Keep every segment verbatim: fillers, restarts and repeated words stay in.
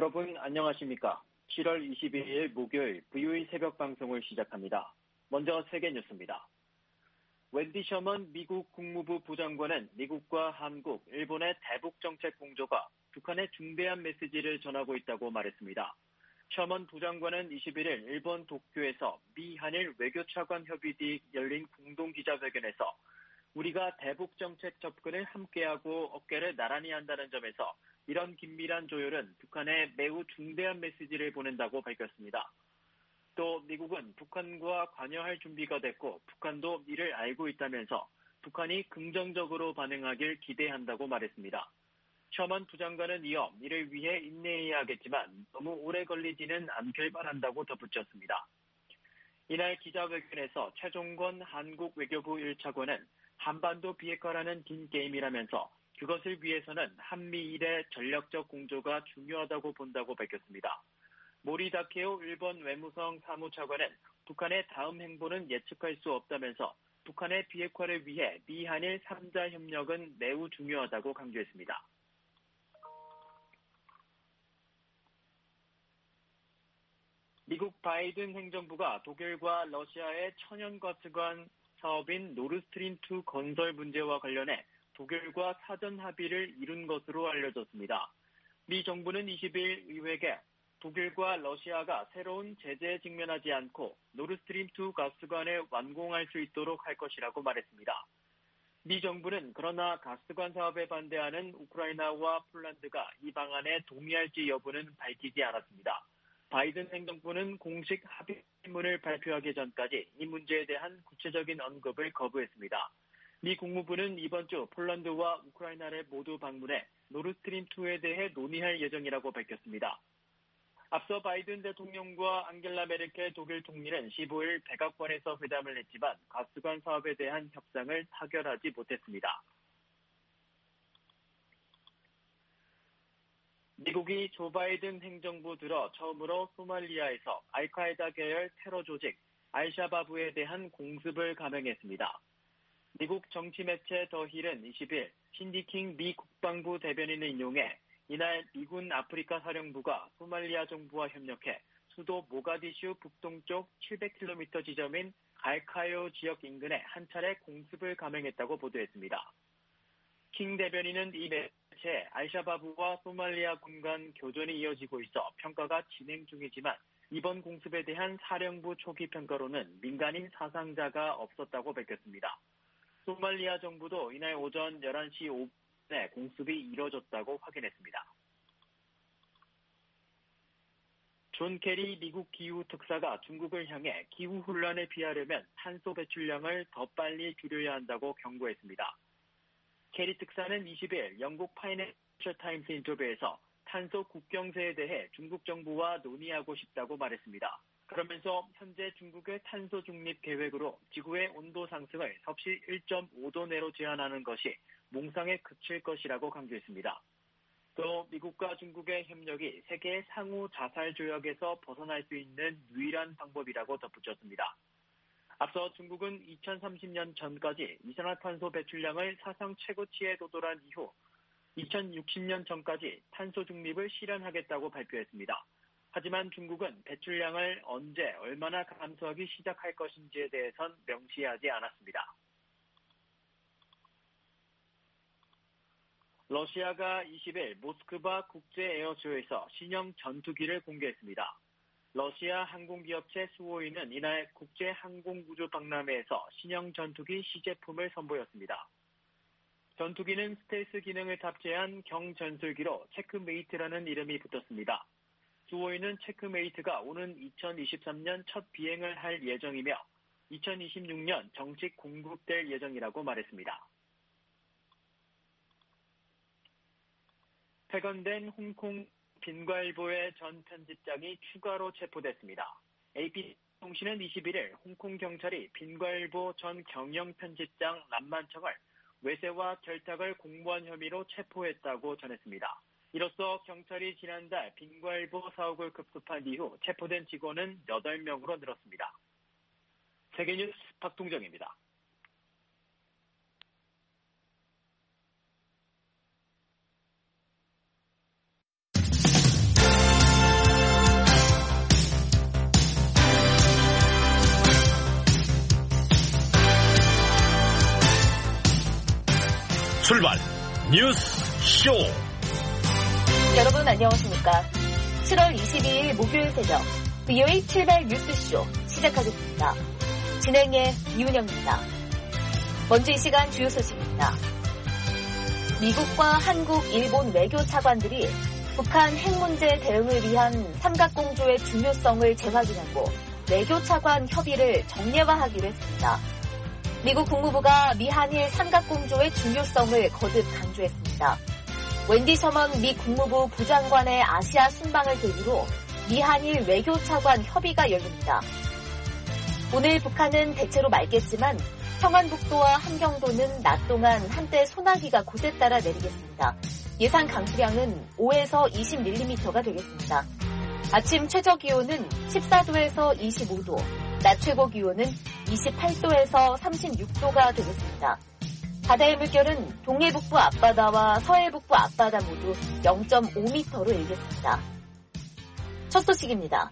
여러분 안녕하십니까? 칠월 이십일일 목요일 브이오이 새벽 방송을 시작합니다. 먼저 세계 뉴스입니다. 웬디 셔먼 미국 국무부 부장관은 미국과 한국, 일본의 대북 정책 공조가 북한에 중대한 메시지를 전하고 있다고 말했습니다. 셔먼 부장관은 이십일일 일본 도쿄에서 미 한일 외교차관 협의 뒤 열린 공동 기자회견에서 우리가 대북 정책 접근을 함께하고 어깨를 나란히 한다는 점에서 이런 긴밀한 조율은 북한에 매우 중대한 메시지를 보낸다고 밝혔습니다. 또 미국은 북한과 관여할 준비가 됐고 북한도 이를 알고 있다면서 북한이 긍정적으로 반응하길 기대한다고 말했습니다. 셔먼 부장관은 이어 이를 위해 인내해야 하겠지만 너무 오래 걸리지는 않길 바란다고 덧붙였습니다. 이날 기자회견에서 최종건 한국 외교부 일 차관은 한반도 비핵화라는 긴 게임이라면서 그것을 위해서는 한미일의 전략적 공조가 중요하다고 본다고 밝혔습니다. 모리 다케오 일본 외무성 사무차관은 북한의 다음 행보는 예측할 수 없다면서 북한의 비핵화를 위해 미한일 삼자 협력은 매우 중요하다고 강조했습니다. 미국 바이든 행정부가 독일과 러시아의 천연가스관 사업인 노르스트림 투 건설 문제와 관련해 독일과 사전 합의를 이룬 것으로 알려졌습니다. 미 정부는 이십일 의회에 독일과 러시아가 새로운 제재에 직면하지 않고 노르스트림 투 가스관을 완공할 수 있도록 할 것이라고 말했습니다. 미 정부는 그러나 가스관 사업에 반대하는 우크라이나와 폴란드가 이 방안에 동의할지 여부는 밝히지 않았습니다. 바이든 행정부는 공식 합의문을 발표하기 전까지 이 문제에 대한 구체적인 언급을 거부했습니다. 미 국무부는 이번 주 폴란드와 우크라이나를 모두 방문해 노르스트림 투에 대해 논의할 예정이라고 밝혔습니다. 앞서 바이든 대통령과 앙겔라 메르켈 독일 총리는 십오일 백악관에서 회담을 했지만 가스관 사업에 대한 협상을 타결하지 못했습니다. 미국이 조 바이든 행정부 들어 처음으로 소말리아에서 알카에다 계열 테러 조직 알샤바브에 대한 공습을 감행했습니다. 미국 정치 매체 더 힐은 이십일 신디킹 미 국방부 대변인을 인용해 이날 미군 아프리카 사령부가 소말리아 정부와 협력해 수도 모가디슈 북동쪽 칠백 킬로미터 지점인 갈카요 지역 인근에 한 차례 공습을 감행했다고 보도했습니다. 킹 대변인은 이 매체에 알샤바브와 소말리아군 간 교전이 이어지고 있어 평가가 진행 중이지만 이번 공습에 대한 사령부 초기 평가로는 민간인 사상자가 없었다고 밝혔습니다. 소말리아 정부도 이날 오전 열한 시 오 분에 공습이 이뤄졌다고 확인했습니다. 존 케리 미국 기후특사가 중국을 향해 기후혼란을 피하려면 탄소 배출량을 더 빨리 줄여야 한다고 경고했습니다. 케리 특사는 이십일 영국 파이낸셜 타임스 인터뷰에서 탄소 국경세에 대해 중국 정부와 논의하고 싶다고 말했습니다. 그러면서 현재 중국의 탄소 중립 계획으로 지구의 온도 상승을 섭씨 일 점 오 도 내로 제한하는 것이 몽상에 그칠 것이라고 강조했습니다. 또 미국과 중국의 협력이 세계 상호 자살 조약에서 벗어날 수 있는 유일한 방법이라고 덧붙였습니다. 앞서 중국은 이천삼십 년 전까지 이산화탄소 배출량을 사상 최고치에 도달한 이후 이천육십 년 전까지 탄소 중립을 실현하겠다고 발표했습니다. 하지만 중국은 배출량을 언제 얼마나 감소하기 시작할 것인지에 대해선 명시하지 않았습니다. 러시아가 이십일 모스크바 국제 에어쇼에서 신형 전투기를 공개했습니다. 러시아 항공기업체 수호이는 이날 국제항공우주박람회에서 신형 전투기 시제품을 선보였습니다. 전투기는 스텔스 기능을 탑재한 경전술기로 체크메이트라는 이름이 붙었습니다. 수호이는 체크메이트가 오는 이천이십삼 년 첫 비행을 할 예정이며 이천이십육 년 정식 공급될 예정이라고 말했습니다. 폐건된 홍콩 빈과일보의 전 편집장이 추가로 체포됐습니다. 에이피통신은 이십일일 홍콩 경찰이 빈과일보 전 경영편집장 남만청을 외세와 결탁을 공모한 혐의로 체포했다고 전했습니다. 이로써 경찰이 지난달 빈과일보 사옥을 급습한 이후 체포된 직원은 여덟 명으로 늘었습니다. 세계뉴스 박동정입니다. 출발 뉴스 쇼. 여러분 안녕하십니까? 칠월 이십이일 목요일 새벽 브이오에이 출발 뉴스쇼 시작하겠습니다. 진행의 이은영입니다. 먼저 이 시간 주요 소식입니다. 미국과 한국, 일본 외교 차관들이 북한 핵 문제 대응을 위한 삼각공조의 중요성을 재확인하고 외교 차관 협의를 정례화하기로 했습니다. 미국 국무부가 미한일 삼각공조의 중요성을 거듭 강조했습니다. 웬디 셔먼 미 국무부 부장관의 아시아 순방을 계기로 미한일 외교 차관 협의가 열립니다. 오늘 북한은 대체로 맑겠지만 평안북도와 함경도는 낮 동안 한때 소나기가 곳에 따라 내리겠습니다. 예상 강수량은 오에서 이십 밀리미터가 되겠습니다. 아침 최저 기온은 십사도에서 이십오도, 낮 최고 기온은 이십팔도에서 삼십육도가 되겠습니다. 바다의 물결은 동해북부 앞바다와 서해북부 앞바다 모두 영점오미터로 일겠습니다. 첫 소식입니다.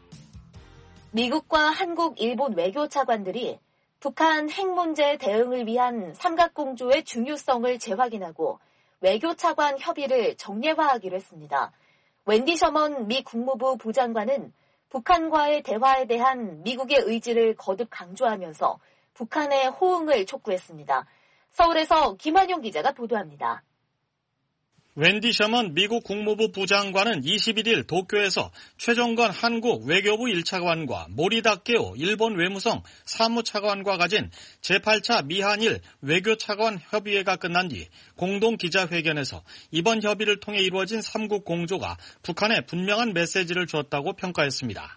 미국과 한국, 일본 외교 차관들이 북한 핵 문제 대응을 위한 삼각공조의 중요성을 재확인하고 외교 차관 협의를 정례화하기로 했습니다. 웬디 셔먼 미 국무부 부장관은 북한과의 대화에 대한 미국의 의지를 거듭 강조하면서 북한의 호응을 촉구했습니다. 서울에서 김환용 기자가 보도합니다. 웬디 셔먼 미국 국무부 부장관은 이십일일 도쿄에서 최종건 한국 외교부 일 차관과 모리 다케오 일본 외무성 사무차관과 가진 제팔차 미한일 외교차관 협의회가 끝난 뒤 공동 기자회견에서 이번 협의를 통해 이루어진 삼국 공조가 북한에 분명한 메시지를 줬다고 평가했습니다.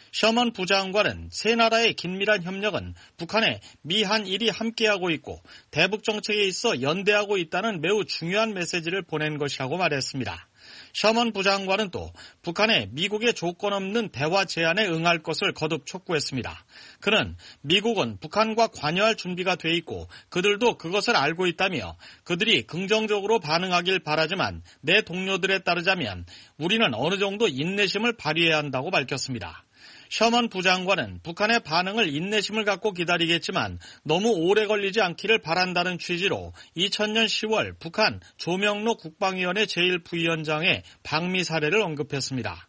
셔먼 부장관은 세 나라의 긴밀한 협력은 북한에 미한일이 함께하고 있고 대북 정책에 있어 연대하고 있다는 매우 중요한 메시지를 보낸 것이라고 말했습니다. 셔먼 부장관은 또 북한의 미국의 조건 없는 대화 제안에 응할 것을 거듭 촉구했습니다. 그는 미국은 북한과 관여할 준비가 돼 있고 그들도 그것을 알고 있다며 그들이 긍정적으로 반응하길 바라지만 내 동료들에 따르자면 우리는 어느 정도 인내심을 발휘해야 한다고 밝혔습니다. 셔먼 부장관은 북한의 반응을 인내심을 갖고 기다리겠지만 너무 오래 걸리지 않기를 바란다는 취지로 이천년 시월 북한 조명록 국방위원회 제일 부위원장의 방미 사례를 언급했습니다.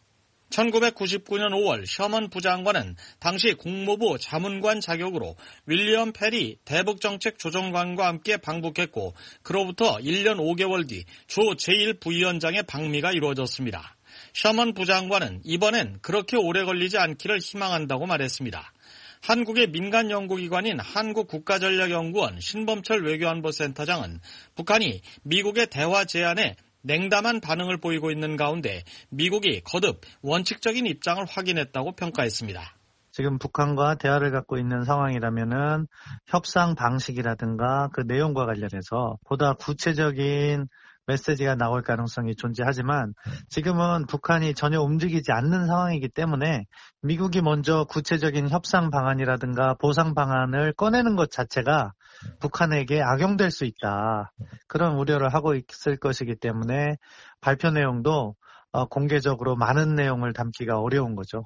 천구백구십구년 오월 셔먼 부장관은 당시 국무부 자문관 자격으로 윌리엄 페리 대북정책조정관과 함께 방북했고 그로부터 일 년 오 개월 뒤 조 제일 부위원장의 방미가 이루어졌습니다. 셔먼 부장관은 이번엔 그렇게 오래 걸리지 않기를 희망한다고 말했습니다. 한국의 민간 연구기관인 한국국가전략연구원 신범철 외교안보센터장은 북한이 미국의 대화 제안에 냉담한 반응을 보이고 있는 가운데 미국이 거듭 원칙적인 입장을 확인했다고 평가했습니다. 지금 북한과 대화를 갖고 있는 상황이라면은 협상 방식이라든가 그 내용과 관련해서 보다 구체적인 메시지가 나올 가능성이 존재하지만 지금은 북한이 전혀 움직이지 않는 상황이기 때문에 미국이 먼저 구체적인 협상 방안이라든가 보상 방안을 꺼내는 것 자체가 북한에게 악용될 수 있다. 그런 우려를 하고 있을 것이기 때문에 발표 내용도 공개적으로 많은 내용을 담기가 어려운 거죠.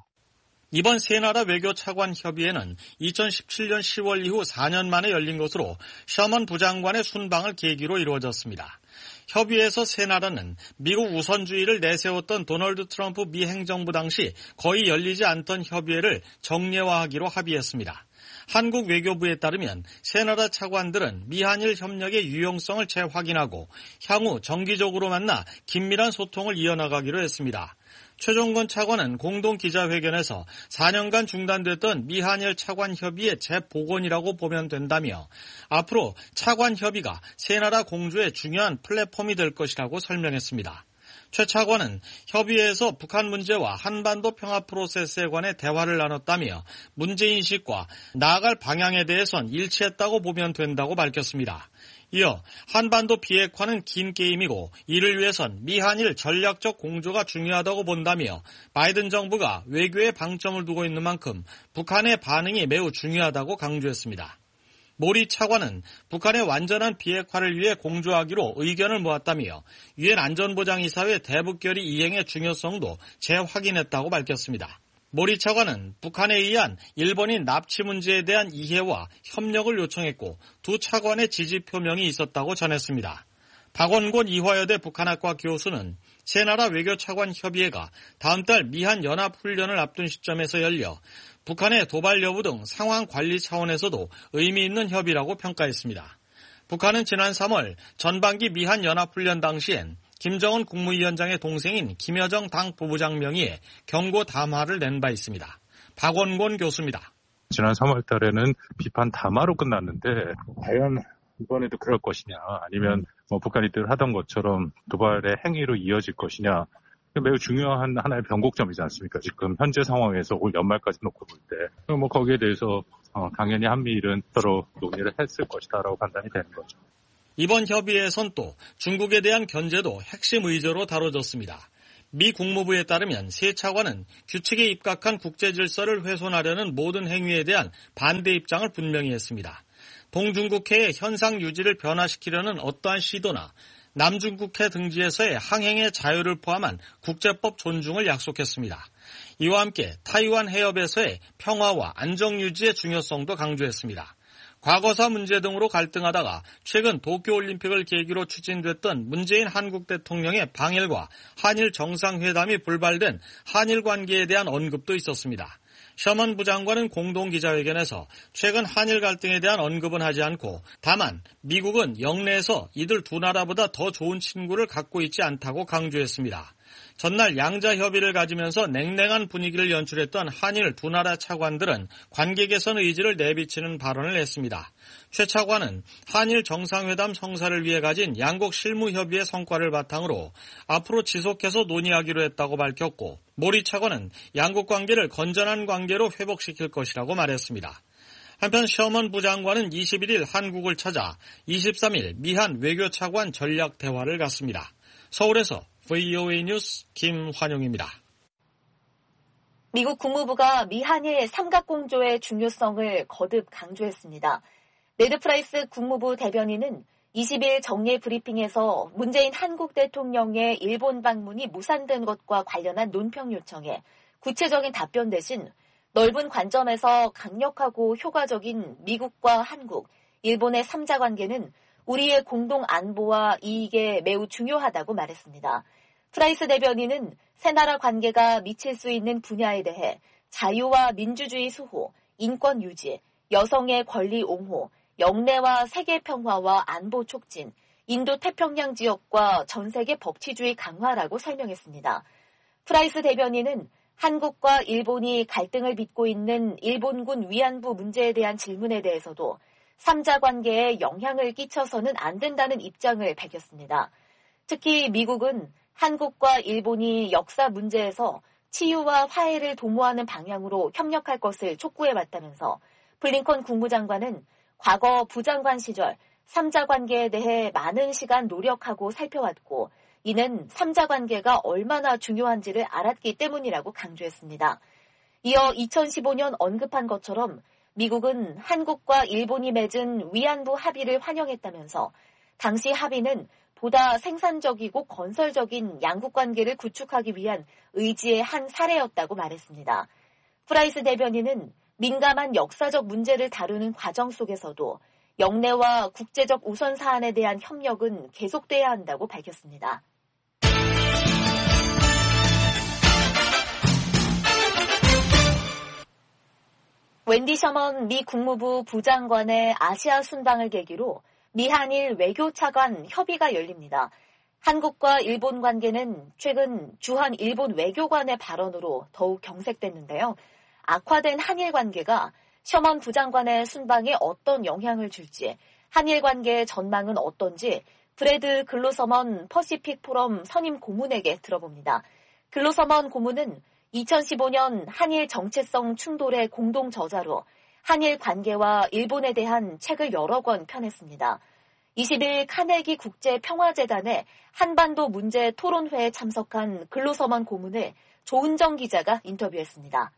이번 세 나라 외교 차관 협의회는 이천십칠년 시월 이후 사 년 만에 열린 것으로 셔먼 부장관의 순방을 계기로 이루어졌습니다. 협의에서 세 나라는 미국 우선주의를 내세웠던 도널드 트럼프 미 행정부 당시 거의 열리지 않던 협의회를 정례화하기로 합의했습니다. 한국 외교부에 따르면 세 나라 차관들은 미한일 협력의 유용성을 재확인하고 향후 정기적으로 만나 긴밀한 소통을 이어나가기로 했습니다. 최종건 차관은 공동 기자회견에서 사 년간 중단됐던 미한일 차관 협의의 재복원이라고 보면 된다며 앞으로 차관 협의가 세 나라 공조의 중요한 플랫폼이 될 것이라고 설명했습니다. 최 차관은 협의회에서 북한 문제와 한반도 평화 프로세스에 관해 대화를 나눴다며 문제인식과 나아갈 방향에 대해선 일치했다고 보면 된다고 밝혔습니다. 이어 한반도 비핵화는 긴 게임이고 이를 위해선 미한일 전략적 공조가 중요하다고 본다며 바이든 정부가 외교에 방점을 두고 있는 만큼 북한의 반응이 매우 중요하다고 강조했습니다. 모리 차관은 북한의 완전한 비핵화를 위해 공조하기로 의견을 모았다며 유엔 안전보장이사회 대북결의 이행의 중요성도 재확인했다고 밝혔습니다. 모리 차관은 북한에 의한 일본인 납치 문제에 대한 이해와 협력을 요청했고 두 차관의 지지 표명이 있었다고 전했습니다. 박원곤 이화여대 북한학과 교수는 세 나라 외교차관 협의회가 다음 달 미한 연합훈련을 앞둔 시점에서 열려 북한의 도발 여부 등 상황 관리 차원에서도 의미 있는 협의라고 평가했습니다. 북한은 지난 삼월 전반기 미한 연합훈련 당시엔 김정은 국무위원장의 동생인 김여정 당 부부장 명의의 경고 담화를 낸 바 있습니다. 박원곤 교수입니다. 지난 삼월 달에는 비판 담화로 끝났는데 과연 이번에도 그럴 것이냐 아니면 뭐 북한이 늘 하던 것처럼 도발의 행위로 이어질 것이냐 매우 중요한 하나의 변곡점이지 않습니까? 지금 현재 상황에서 올 연말까지 놓고 볼 때 뭐 거기에 대해서 어, 당연히 한미일은 서로 논의를 했을 것이다라고 판단이 되는 거죠. 이번 협의에선 또 중국에 대한 견제도 핵심 의제로 다뤄졌습니다. 미 국무부에 따르면 세 차관은 규칙에 입각한 국제 질서를 훼손하려는 모든 행위에 대한 반대 입장을 분명히 했습니다. 동중국해의 현상 유지를 변화시키려는 어떠한 시도나 남중국해 등지에서의 항행의 자유를 포함한 국제법 존중을 약속했습니다. 이와 함께 타이완 해협에서의 평화와 안정 유지의 중요성도 강조했습니다. 과거사 문제 등으로 갈등하다가 최근 도쿄올림픽을 계기로 추진됐던 문재인 한국 대통령의 방일과 한일 정상회담이 불발된 한일 관계에 대한 언급도 있었습니다. 셔먼 부장관은 공동기자회견에서 최근 한일 갈등에 대한 언급은 하지 않고 다만 미국은 영내에서 이들 두 나라보다 더 좋은 친구를 갖고 있지 않다고 강조했습니다. 전날 양자 협의를 가지면서 냉랭한 분위기를 연출했던 한일 두 나라 차관들은 관계 개선 의지를 내비치는 발언을 했습니다. 최 차관은 한일 정상회담 성사를 위해 가진 양국 실무협의의 성과를 바탕으로 앞으로 지속해서 논의하기로 했다고 밝혔고 모리 차관은 양국 관계를 건전한 관계로 회복시킬 것이라고 말했습니다. 한편 셔먼 부장관은 이십일 일 한국을 찾아 이십삼 일 미한 외교차관 전략 대화를 갖습니다. 서울에서 브이오에이 뉴스 김환용입니다. 미국 국무부가 미한일 삼각공조의 중요성을 거듭 강조했습니다. 네드 프라이스 국무부 대변인은 이십 일 정례 브리핑에서 문재인 한국 대통령의 일본 방문이 무산된 것과 관련한 논평 요청에 구체적인 답변 대신 넓은 관점에서 강력하고 효과적인 미국과 한국, 일본의 삼자 관계는 우리의 공동 안보와 이익에 매우 중요하다고 말했습니다. 프라이스 대변인은 세 나라 관계가 미칠 수 있는 분야에 대해 자유와 민주주의 수호, 인권 유지, 여성의 권리 옹호, 영내와 세계 평화와 안보 촉진, 인도 태평양 지역과 전 세계 법치주의 강화라고 설명했습니다. 프라이스 대변인은 한국과 일본이 갈등을 빚고 있는 일본군 위안부 문제에 대한 질문에 대해서도 삼자 관계에 영향을 끼쳐서는 안 된다는 입장을 밝혔습니다. 특히 미국은 한국과 일본이 역사 문제에서 치유와 화해를 도모하는 방향으로 협력할 것을 촉구해왔다면서 블링컨 국무장관은 과거 부장관 시절 삼자 관계에 대해 많은 시간 노력하고 살펴왔고 이는 삼자 관계가 얼마나 중요한지를 알았기 때문이라고 강조했습니다. 이어 이천십오 년 언급한 것처럼 미국은 한국과 일본이 맺은 위안부 합의를 환영했다면서 당시 합의는 보다 생산적이고 건설적인 양국 관계를 구축하기 위한 의지의 한 사례였다고 말했습니다. 프라이스 대변인은 민감한 역사적 문제를 다루는 과정 속에서도 영내와 국제적 우선 사안에 대한 협력은 계속돼야 한다고 밝혔습니다. 웬디 셔먼 미 국무부 부장관의 아시아 순방을 계기로 미한일 외교차관 협의가 열립니다. 한국과 일본 관계는 최근 주한 일본 외교관의 발언으로 더욱 경색됐는데요. 악화된 한일 관계가 셔먼 부장관의 순방에 어떤 영향을 줄지, 한일 관계의 전망은 어떤지 브래드 글로서먼 퍼시픽 포럼 선임 고문에게 들어봅니다. 글로서먼 고문은 이천십오 년 한일 정체성 충돌의 공동 저자로 한일 관계와 일본에 대한 책을 여러 권 펴냈습니다. 이십 일 카네기 국제평화재단의 한반도 문제 토론회에 참석한 글로서먼 고문을 조은정 기자가 인터뷰했습니다.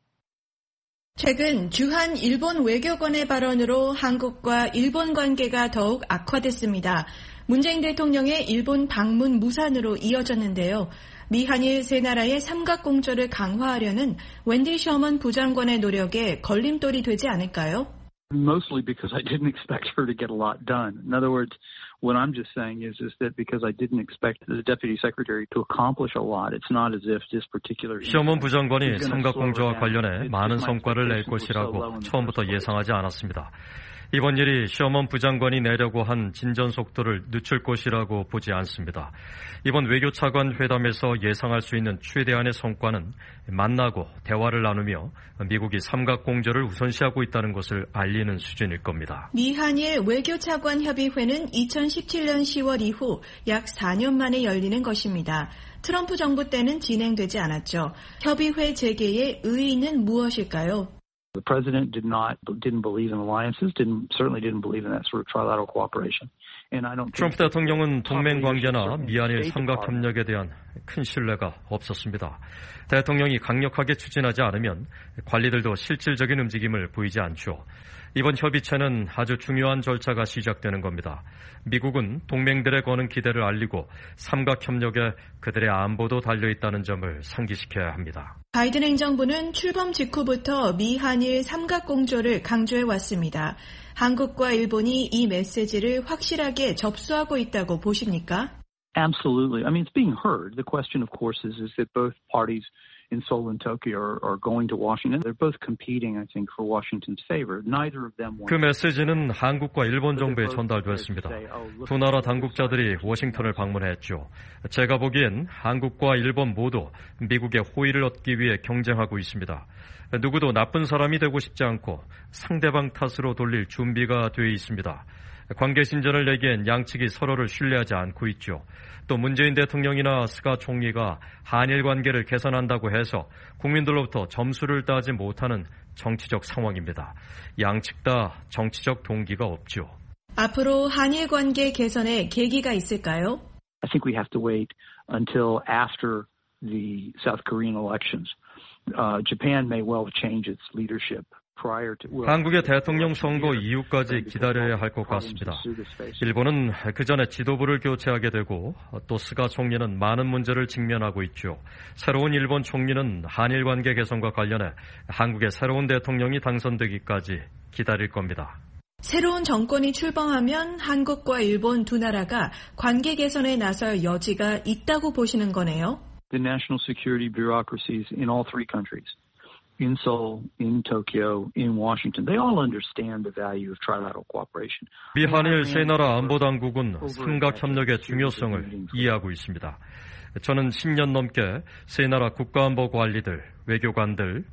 최근 주한 일본 외교관의 발언으로 한국과 일본 관계가 더욱 악화됐습니다. 문재인 대통령의 일본 방문 무산으로 이어졌는데요. 미한일 세 나라의 삼각공조를 강화하려는 웬디 셔먼 부장관의 노력에 걸림돌이 되지 않을까요? Mostly because I didn't expect her to get a lot done. In other words, what I'm just saying is, is that because I didn't expect the Deputy Secretary to accomplish a lot, it's not as if this particular... 시험원 부장관이 삼각공조와 관련해 많은 성과를 낼 것이라고 처음부터 예상하지 않았습니다. 이번 일이 시험원 부장관이 내려고 한 진전 속도를 늦출 것이라고 보지 않습니다. 이번 외교차관 회담에서 예상할 수 있는 최대한의 성과는 만나고 대화를 나누며 미국이 삼각공조를 우선시하고 있다는 것을 알리는 수준일 겁니다. 미한일 외교차관 협의회는 이천십칠 년 시월 이후 약 사 년 만에 열리는 것입니다. 트럼프 정부 때는 진행되지 않았죠. 협의회 재개의 의의는 무엇일까요? The president did not, didn't believe in alliances, didn't, certainly didn't believe in that sort of trilateral cooperation. And I don't 트럼프 대통령은 동맹 관계나 미한일 삼각 협력에 대한 큰 신뢰가 없었습니다. 대통령이 강력하게 추진하지 않으면 관리들도 실질적인 움직임을 보이지 않죠. 이번 협의체는 아주 중요한 절차가 시작되는 겁니다. 미국은 동맹들에 거는 기대를 알리고 삼각협력에 그들의 안보도 달려있다는 점을 상기시켜야 합니다. 바이든 행정부는 출범 직후부터 미한일 삼각공조를 강조해왔습니다. 한국과 일본이 이 메시지를 확실하게 접수하고 있다고 보십니까? Absolutely. I mean, it's being heard. The question, of course, is, is that both parties in Seoul and Tokyo are, are going to Washington. They're both competing, I think, for Washington's favor. Neither of them want. 그 메시지는 한국과 일본 정부에 전달됐습니다. 두 나라 당국자들이 워싱턴을 방문했죠. 제가 보기엔 한국과 일본 모두 미국의 호의를 얻기 위해 경쟁하고 있습니다. 누구도 나쁜 사람이 되고 싶지 않고 상대방 탓으로 돌릴 준비가 돼 있습니다. 관계 신전을 내기엔 양측이 서로를 신뢰하지 않고 있죠. 또 문재인 대통령이나 스가 총리가 한일 관계를 개선한다고 해서 국민들로부터 점수를 따지 못하는 정치적 상황입니다. 양측 다 정치적 동기가 없죠. 앞으로 한일 관계 개선에 계기가 있을까요? I think we have to wait until after the South Korean elections. Uh, Japan may well change its leadership. 한국의 대통령 선거 이후까지 기다려야 할 것 같습니다. 일본은 그 전에 지도부를 교체하게 되고 또 스가 총리는 많은 문제를 직면하고 있죠. 새로운 일본 총리는 한일 관계 개선과 관련해 한국의 새로운 대통령이 당선되기까지 기다릴 겁니다. 새로운 정권이 출범하면 한국과 일본 두 나라가 관계 개선에 나설 여지가 있다고 보시는 거네요. The national security bureaucracies in all three countries. In Seoul, in Tokyo, in Washington, they all understand the value of trilateral cooperation. 미한일 세 나라 안보 당국은 삼각 협력의 중요성을 이해하고 있습니다. 저는 십 년 넘게 세 나라 국가안보 관리들, 외교관들,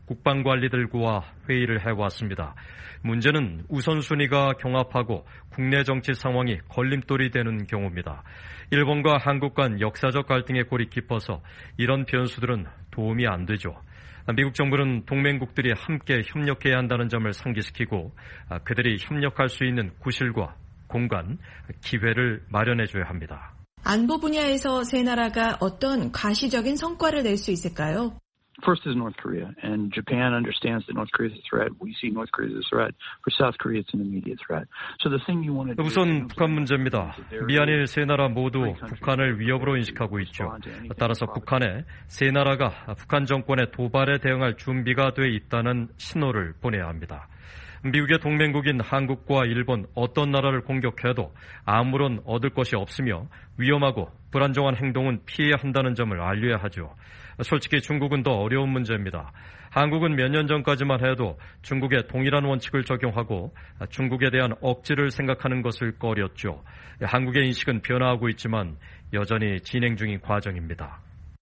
국방관리들과 회의를 해왔습니다. 문제는 우선순위가 경합하고 국내 정치 상황이 걸림돌이 되는 경우입니다. 일본과 한국 간 역사적 갈등의 골이 깊어서 이런 변수들은 도움이 안 되죠. 미국 정부는 동맹국들이 함께 협력해야 한다는 점을 상기시키고 그들이 협력할 수 있는 구실과 공간, 기회를 마련해줘야 합니다. 안보 분야에서 세 나라가 어떤 가시적인 성과를 낼 수 있을까요? First is North Korea, and Japan understands that North Korea is a threat. We see North Korea as a threat. For South Korea, it's an immediate threat. So the thing you want to do. 우선 북한 문제입니다. 미한일 세 나라 모두 북한을 위협으로 인식하고 있죠. 따라서 북한에 세 나라가 북한 정권의 도발에 대응할 준비가 돼 있다는 신호를 보내야 합니다. 미국의 동맹국인 한국과 일본 어떤 나라를 공격해도 아무런 얻을 것이 없으며 위험하고 불안정한 행동은 피해야 한다는 점을 알려야 하죠. 솔직히 중국은 더 어려운 문제입니다. 한국은 몇 년 전까지만 해도 중국의 동일한 원칙을 적용하고 중국에 대한 억지를 생각하는 것을 꺼렸죠. 한국의 인식은 변화하고 있지만 여전히 진행 중인 과정입니다.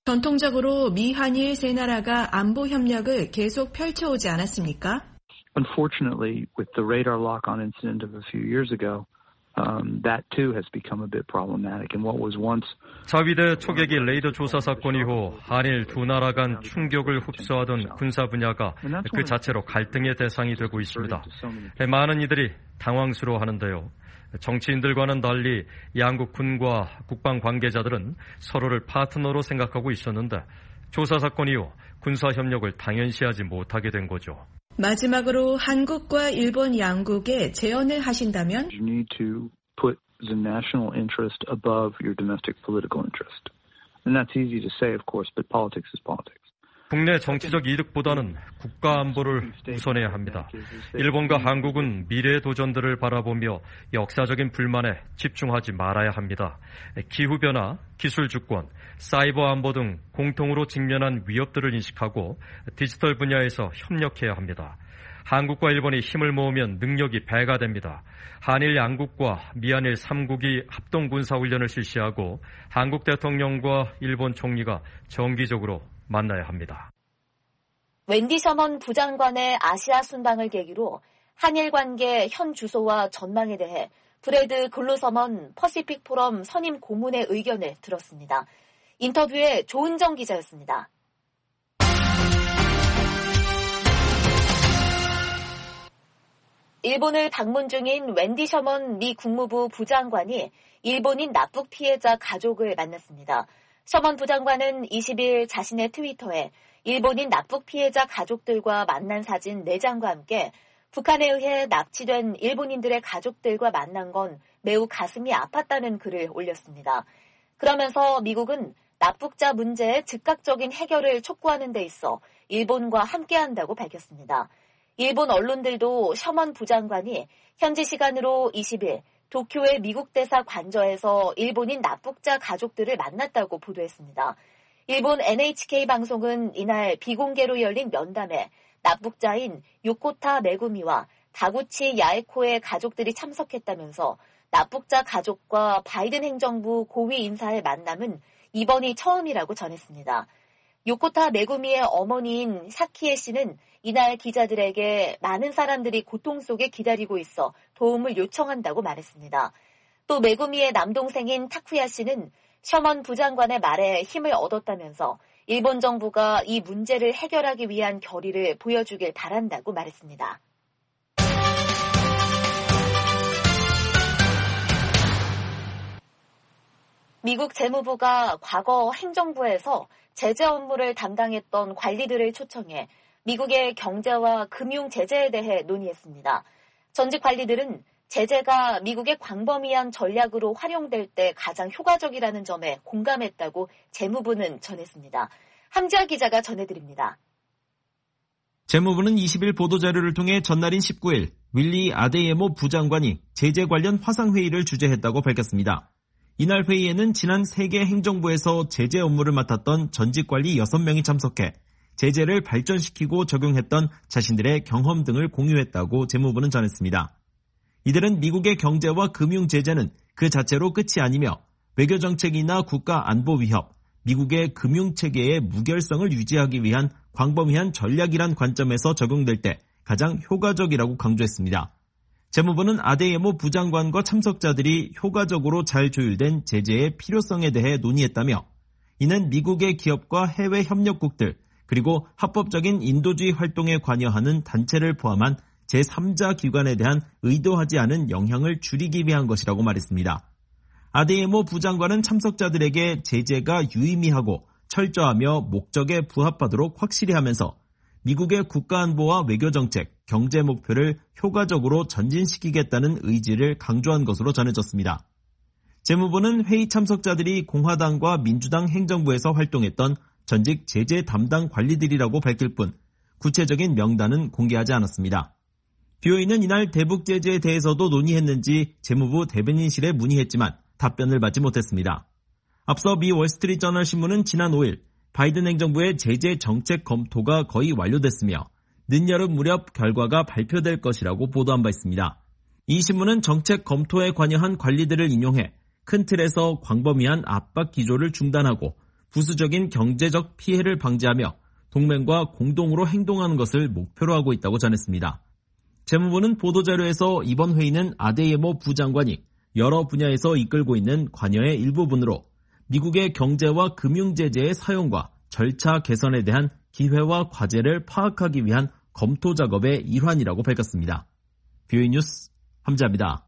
전통적으로 미한일 세 나라가 안보 협력을 계속 펼쳐오지 않았습니까? Unfortunately, with the radar lock-on incident of a few years ago, um, that too has become a bit problematic. And what was once 자위대 초계기 레이더 조사 사건 이후 한일 두 나라 간 충격을 흡수하던 군사 분야가 그 자체로 갈등의 대상이 되고 있습니다. 많은 이들이 당황스러워하는데요. 정치인들과는 달리 양국 군과 국방 관계자들은 서로를 파트너로 생각하고 있었는데 조사 사건 이후 군사 협력을 당연시하지 못하게 된 거죠. 마지막으로 한국과 일본 양국에 제언을 하신다면? You need to put the national interest above your domestic political interest. And that's easy to say, of course, but politics is politics. 국내 정치적 이득보다는 국가 안보를 우선해야 합니다. 일본과 한국은 미래의 도전들을 바라보며 역사적인 불만에 집중하지 말아야 합니다. 기후변화, 기술 주권, 사이버 안보 등 공통으로 직면한 위협들을 인식하고 디지털 분야에서 협력해야 합니다. 한국과 일본이 힘을 모으면 능력이 배가 됩니다. 한일 양국과 미한일 삼국이 합동 군사훈련을 실시하고 한국 대통령과 일본 총리가 정기적으로 만나야 합니다. 웬디 셔먼 부장관의 아시아 순방을 계기로 한일 관계 현 주소와 전망에 대해 브래드 글로서먼 퍼시픽 포럼 선임 고문의 의견을 들었습니다. 인터뷰에 조은정 기자였습니다. 일본을 방문 중인 웬디 셔먼 미 국무부 부장관이 일본인 납북 피해자 가족을 만났습니다. 셔먼 부장관은 이십일 자신의 트위터에 일본인 납북 피해자 가족들과 만난 사진 네 장과 함께 북한에 의해 납치된 일본인들의 가족들과 만난 건 매우 가슴이 아팠다는 글을 올렸습니다. 그러면서 미국은 납북자 문제의 즉각적인 해결을 촉구하는 데 있어 일본과 함께한다고 밝혔습니다. 일본 언론들도 셔먼 부장관이 현지 시간으로 이십일 도쿄의 미국 대사 관저에서 일본인 납북자 가족들을 만났다고 보도했습니다. 일본 엔에이치케이 방송은 이날 비공개로 열린 면담에 납북자인 요코타 메구미와 다구치 야에코의 가족들이 참석했다면서 납북자 가족과 바이든 행정부 고위 인사의 만남은 이번이 처음이라고 전했습니다. 요코타 메구미의 어머니인 사키에 씨는 이날 기자들에게 많은 사람들이 고통 속에 기다리고 있어 도움을 요청한다고 말했습니다. 또 메구미의 남동생인 타쿠야 씨는 셔먼 부장관의 말에 힘을 얻었다면서 일본 정부가 이 문제를 해결하기 위한 결의를 보여주길 바란다고 말했습니다. 미국 재무부가 과거 행정부에서 제재 업무를 담당했던 관리들을 초청해 미국의 경제와 금융 제재에 대해 논의했습니다. 전직 관리들은 제재가 미국의 광범위한 전략으로 활용될 때 가장 효과적이라는 점에 공감했다고 재무부는 전했습니다. 함지아 기자가 전해드립니다. 재무부는 이십일 보도자료를 통해 전날인 십구일 윌리 아데예모 부장관이 제재 관련 화상회의를 주재했다고 밝혔습니다. 이날 회의에는 지난 세계 행정부에서 제재 업무를 맡았던 전직 관리 여섯 명이 참석해 제재를 발전시키고 적용했던 자신들의 경험 등을 공유했다고 재무부는 전했습니다. 이들은 미국의 경제와 금융 제재는 그 자체로 끝이 아니며 외교정책이나 국가 안보 위협, 미국의 금융체계의 무결성을 유지하기 위한 광범위한 전략이란 관점에서 적용될 때 가장 효과적이라고 강조했습니다. 재무부는 아데예모 부장관과 참석자들이 효과적으로 잘 조율된 제재의 필요성에 대해 논의했다며 이는 미국의 기업과 해외 협력국들 그리고 합법적인 인도주의 활동에 관여하는 단체를 포함한 제삼자 기관에 대한 의도하지 않은 영향을 줄이기 위한 것이라고 말했습니다. 아데예모 부장관은 참석자들에게 제재가 유의미하고 철저하며 목적에 부합하도록 확실히 하면서 미국의 국가안보와 외교정책, 경제 목표를 효과적으로 전진시키겠다는 의지를 강조한 것으로 전해졌습니다. 재무부는 회의 참석자들이 공화당과 민주당 행정부에서 활동했던 전직 제재 담당 관리들이라고 밝힐 뿐 구체적인 명단은 공개하지 않았습니다. 비오이는 이날 대북 제재에 대해서도 논의했는지 재무부 대변인실에 문의했지만 답변을 받지 못했습니다. 앞서 미 월스트리트저널 신문은 지난 오일 바이든 행정부의 제재 정책 검토가 거의 완료됐으며 늦여름 무렵 결과가 발표될 것이라고 보도한 바 있습니다. 이 신문은 정책 검토에 관여한 관리들을 인용해 큰 틀에서 광범위한 압박 기조를 중단하고 부수적인 경제적 피해를 방지하며 동맹과 공동으로 행동하는 것을 목표로 하고 있다고 전했습니다. 재무부는 보도자료에서 이번 회의는 아데예모 부장관이 여러 분야에서 이끌고 있는 관여의 일부분으로 미국의 경제와 금융 제재의 사용과 절차 개선에 대한 기회와 과제를 파악하기 위한 검토 작업의 일환이라고 밝혔습니다. 비오이 뉴스 함지아입니다.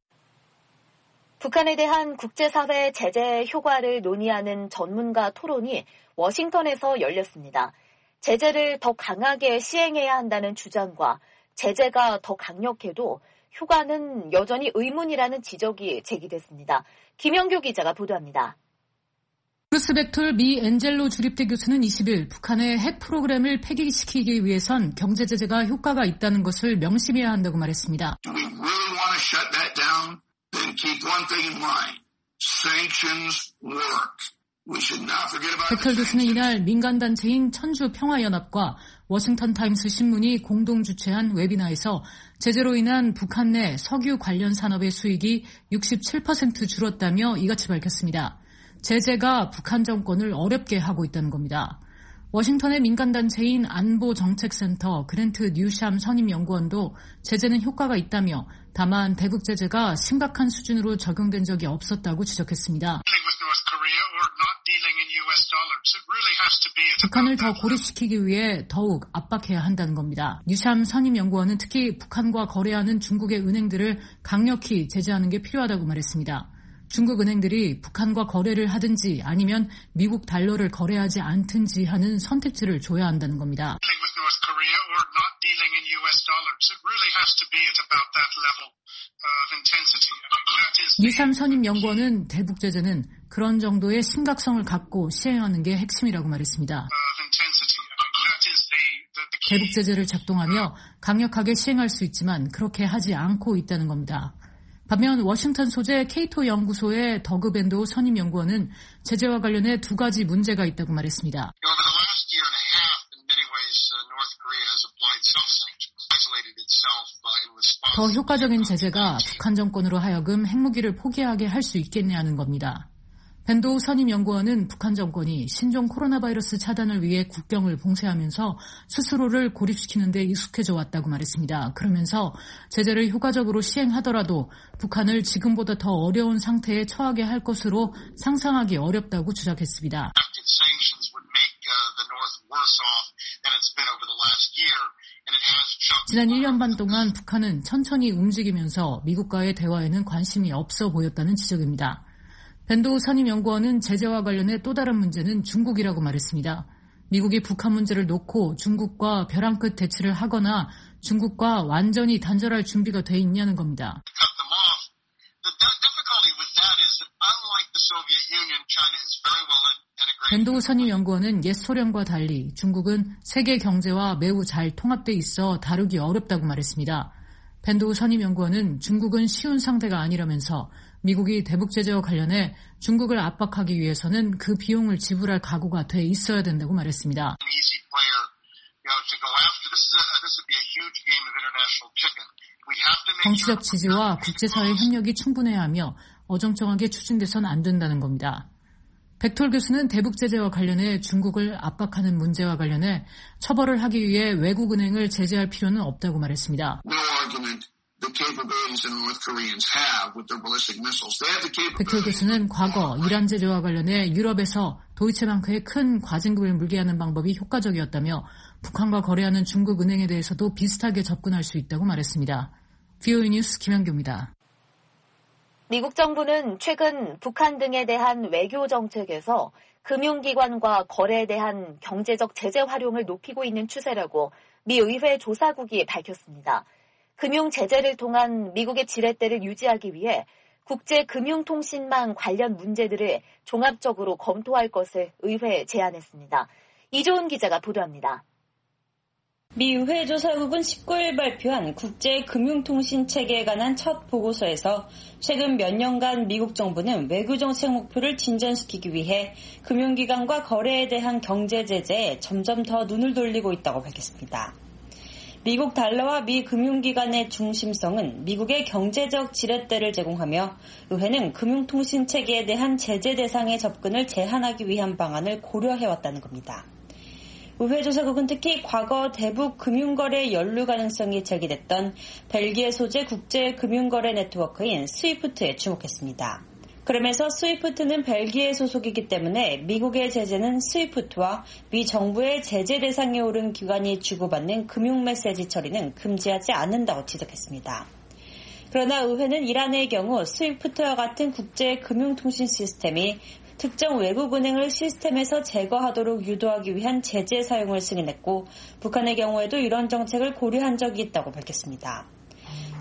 북한에 대한 국제사회 제재 효과를 논의하는 전문가 토론이 워싱턴에서 열렸습니다. 제재를 더 강하게 시행해야 한다는 주장과 제재가 더 강력해도 효과는 여전히 의문이라는 지적이 제기됐습니다. 김영규 기자가 보도합니다. 브루스 벡톨 미 엔젤로 주립대 교수는 이십일 북한의 핵 프로그램을 폐기시키기 위해선 경제 제재가 효과가 있다는 것을 명심해야 한다고 말했습니다. Do we really want to shut that down? Then keep one thing in mind. Sanctions work. We should not forget about 벡톨 교수는 이날 민간단체인 천주평화연합과 워싱턴타임스 신문이 공동 주최한 웨비나에서 제재로 인한 북한 내 석유 관련 산업의 수익이 육십칠 퍼센트 줄었다며 이같이 밝혔습니다. 제재가 북한 정권을 어렵게 하고 있다는 겁니다. 워싱턴의 민간단체인 안보정책센터 그랜트 뉴샴 선임연구원도 제재는 효과가 있다며 다만 대북 제재가 심각한 수준으로 적용된 적이 없었다고 지적했습니다. 북한을 더 고립시키기 위해 더욱 압박해야 한다는 겁니다. 뉴샴 선임연구원은 특히 북한과 거래하는 중국의 은행들을 강력히 제재하는 게 필요하다고 말했습니다. 중국 은행들이 북한과 거래를 하든지 아니면 미국 달러를 거래하지 않든지 하는 선택지를 줘야 한다는 겁니다. 뉴샴 선임연구원은 대북 제재는 그런 정도의 심각성을 갖고 시행하는 게 핵심이라고 말했습니다. 대북 제재를 작동하며 강력하게 시행할 수 있지만 그렇게 하지 않고 있다는 겁니다. 반면 워싱턴 소재 케이토 연구소의 더그 밴도 선임연구원은 제재와 관련해 두 가지 문제가 있다고 말했습니다. 더 효과적인 제재가 북한 정권으로 하여금 핵무기를 포기하게 할 수 있겠냐는 겁니다. 밴도 선임연구원은 북한 정권이 신종 코로나 바이러스 차단을 위해 국경을 봉쇄하면서 스스로를 고립시키는 데 익숙해져 왔다고 말했습니다. 그러면서 제재를 효과적으로 시행하더라도 북한을 지금보다 더 어려운 상태에 처하게 할 것으로 상상하기 어렵다고 주장했습니다. 지난 일 년 반 동안 북한은 천천히 움직이면서 미국과의 대화에는 관심이 없어 보였다는 지적입니다. 밴도 선임연구원은 제재와 관련해 또 다른 문제는 중국이라고 말했습니다. 미국이 북한 문제를 놓고 중국과 벼랑 끝 대치를 하거나 중국과 완전히 단절할 준비가 돼 있냐는 겁니다. 밴도 선임연구원은 옛 소련과 달리 중국은 세계 경제와 매우 잘 통합돼 있어 다루기 어렵다고 말했습니다. 밴도 선임연구원은 중국은 쉬운 상대가 아니라면서 미국이 대북 제재와 관련해 중국을 압박하기 위해서는 그 비용을 지불할 각오가 돼 있어야 된다고 말했습니다. 정치적 지지와 국제사회 협력이 충분해야 하며 어정쩡하게 추진돼선 안 된다는 겁니다. 벡톨 교수는 대북 제재와 관련해 중국을 압박하는 문제와 관련해 처벌을 하기 위해 외국은행을 제재할 필요는 없다고 말했습니다. 벡톨 교수는 과거 이란 제재와 관련해 유럽에서 도이체방크에 큰 과징금을 물게 하는 방법이 효과적이었다며 북한과 거래하는 중국 은행에 대해서도 비슷하게 접근할 수 있다고 말했습니다. 브이오에이 뉴스 김현규입니다. 미국 정부는 최근 북한 등에 대한 외교 정책에서 금융기관과 거래에 대한 경제적 제재 활용을 높이고 있는 추세라고 미 의회 조사국이 밝혔습니다. 금융 제재를 통한 미국의 지렛대를 유지하기 위해 국제금융통신망 관련 문제들을 종합적으로 검토할 것을 의회에 제안했습니다. 이조은 기자가 보도합니다. 미 의회 조사국은 십구 일 발표한 국제금융통신체계에 관한 첫 보고서에서 최근 몇 년간 미국 정부는 외교정책 목표를 진전시키기 위해 금융기관과 거래에 대한 경제 제재에 점점 더 눈을 돌리고 있다고 밝혔습니다. 미국 달러와 미 금융기관의 중심성은 미국의 경제적 지렛대를 제공하며 의회는 금융통신체계에 대한 제재 대상의 접근을 제한하기 위한 방안을 고려해왔다는 겁니다. 의회 조사국은 특히 과거 대북 금융거래 연루 가능성이 제기됐던 벨기에 소재 국제금융거래 네트워크인 스위프트에 주목했습니다. 그러면서 스위프트는 벨기에 소속이기 때문에 미국의 제재는 스위프트와 미 정부의 제재 대상에 오른 기관이 주고받는 금융 메시지 처리는 금지하지 않는다고 지적했습니다. 그러나 의회는 이란의 경우 스위프트와 같은 국제금융통신 시스템이 특정 외국은행을 시스템에서 제거하도록 유도하기 위한 제재 사용을 승인했고 북한의 경우에도 이런 정책을 고려한 적이 있다고 밝혔습니다.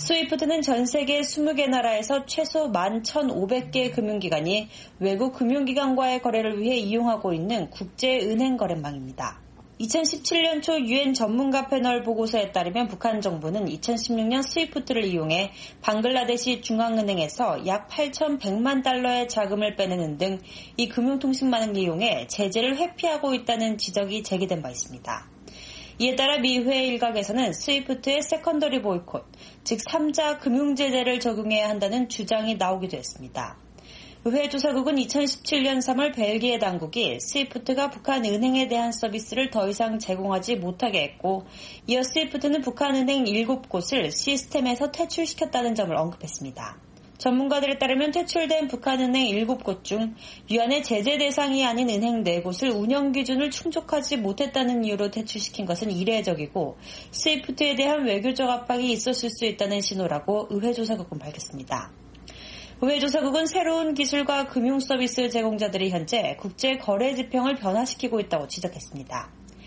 스위프트는 전 세계 이십 개 나라에서 최소 만 천오백 개의 금융기관이 외국 금융기관과의 거래를 위해 이용하고 있는 국제은행 거래망입니다. 이천십칠 년 초 유엔 전문가 패널 보고서에 따르면 북한 정부는 이천십육 년 스위프트를 이용해 방글라데시 중앙은행에서 약 팔천백만 달러의 자금을 빼내는 등 이 금융통신망을 이용해 제재를 회피하고 있다는 지적이 제기된 바 있습니다. 이에 따라 미 의회 일각에서는 스위프트의 세컨더리 보이콧, 즉 삼자 금융제재를 적용해야 한다는 주장이 나오기도 했습니다. 의회 조사국은 이천십칠 년 삼월 벨기에 당국이 스위프트가 북한 은행에 대한 서비스를 더 이상 제공하지 못하게 했고, 이어 스위프트는 북한 은행 일곱 곳을 시스템에서 퇴출시켰다는 점을 언급했습니다. 전문가들에 따르면 퇴출된 북한은행 일곱 곳 중 유엔의 제재 대상이 아닌 은행 네 곳을 운영 기준을 충족하지 못했다는 이유로 퇴출시킨 것은 이례적이고 스위프트에 대한 외교적 압박이 있었을 수 있다는 신호라고 의회 조사국은 밝혔습니다. 의회 조사국은 새로운 기술과 금융 서비스 제공자들이 현재 국제 거래 지평을 변화시키고 있다고 지적했습니다.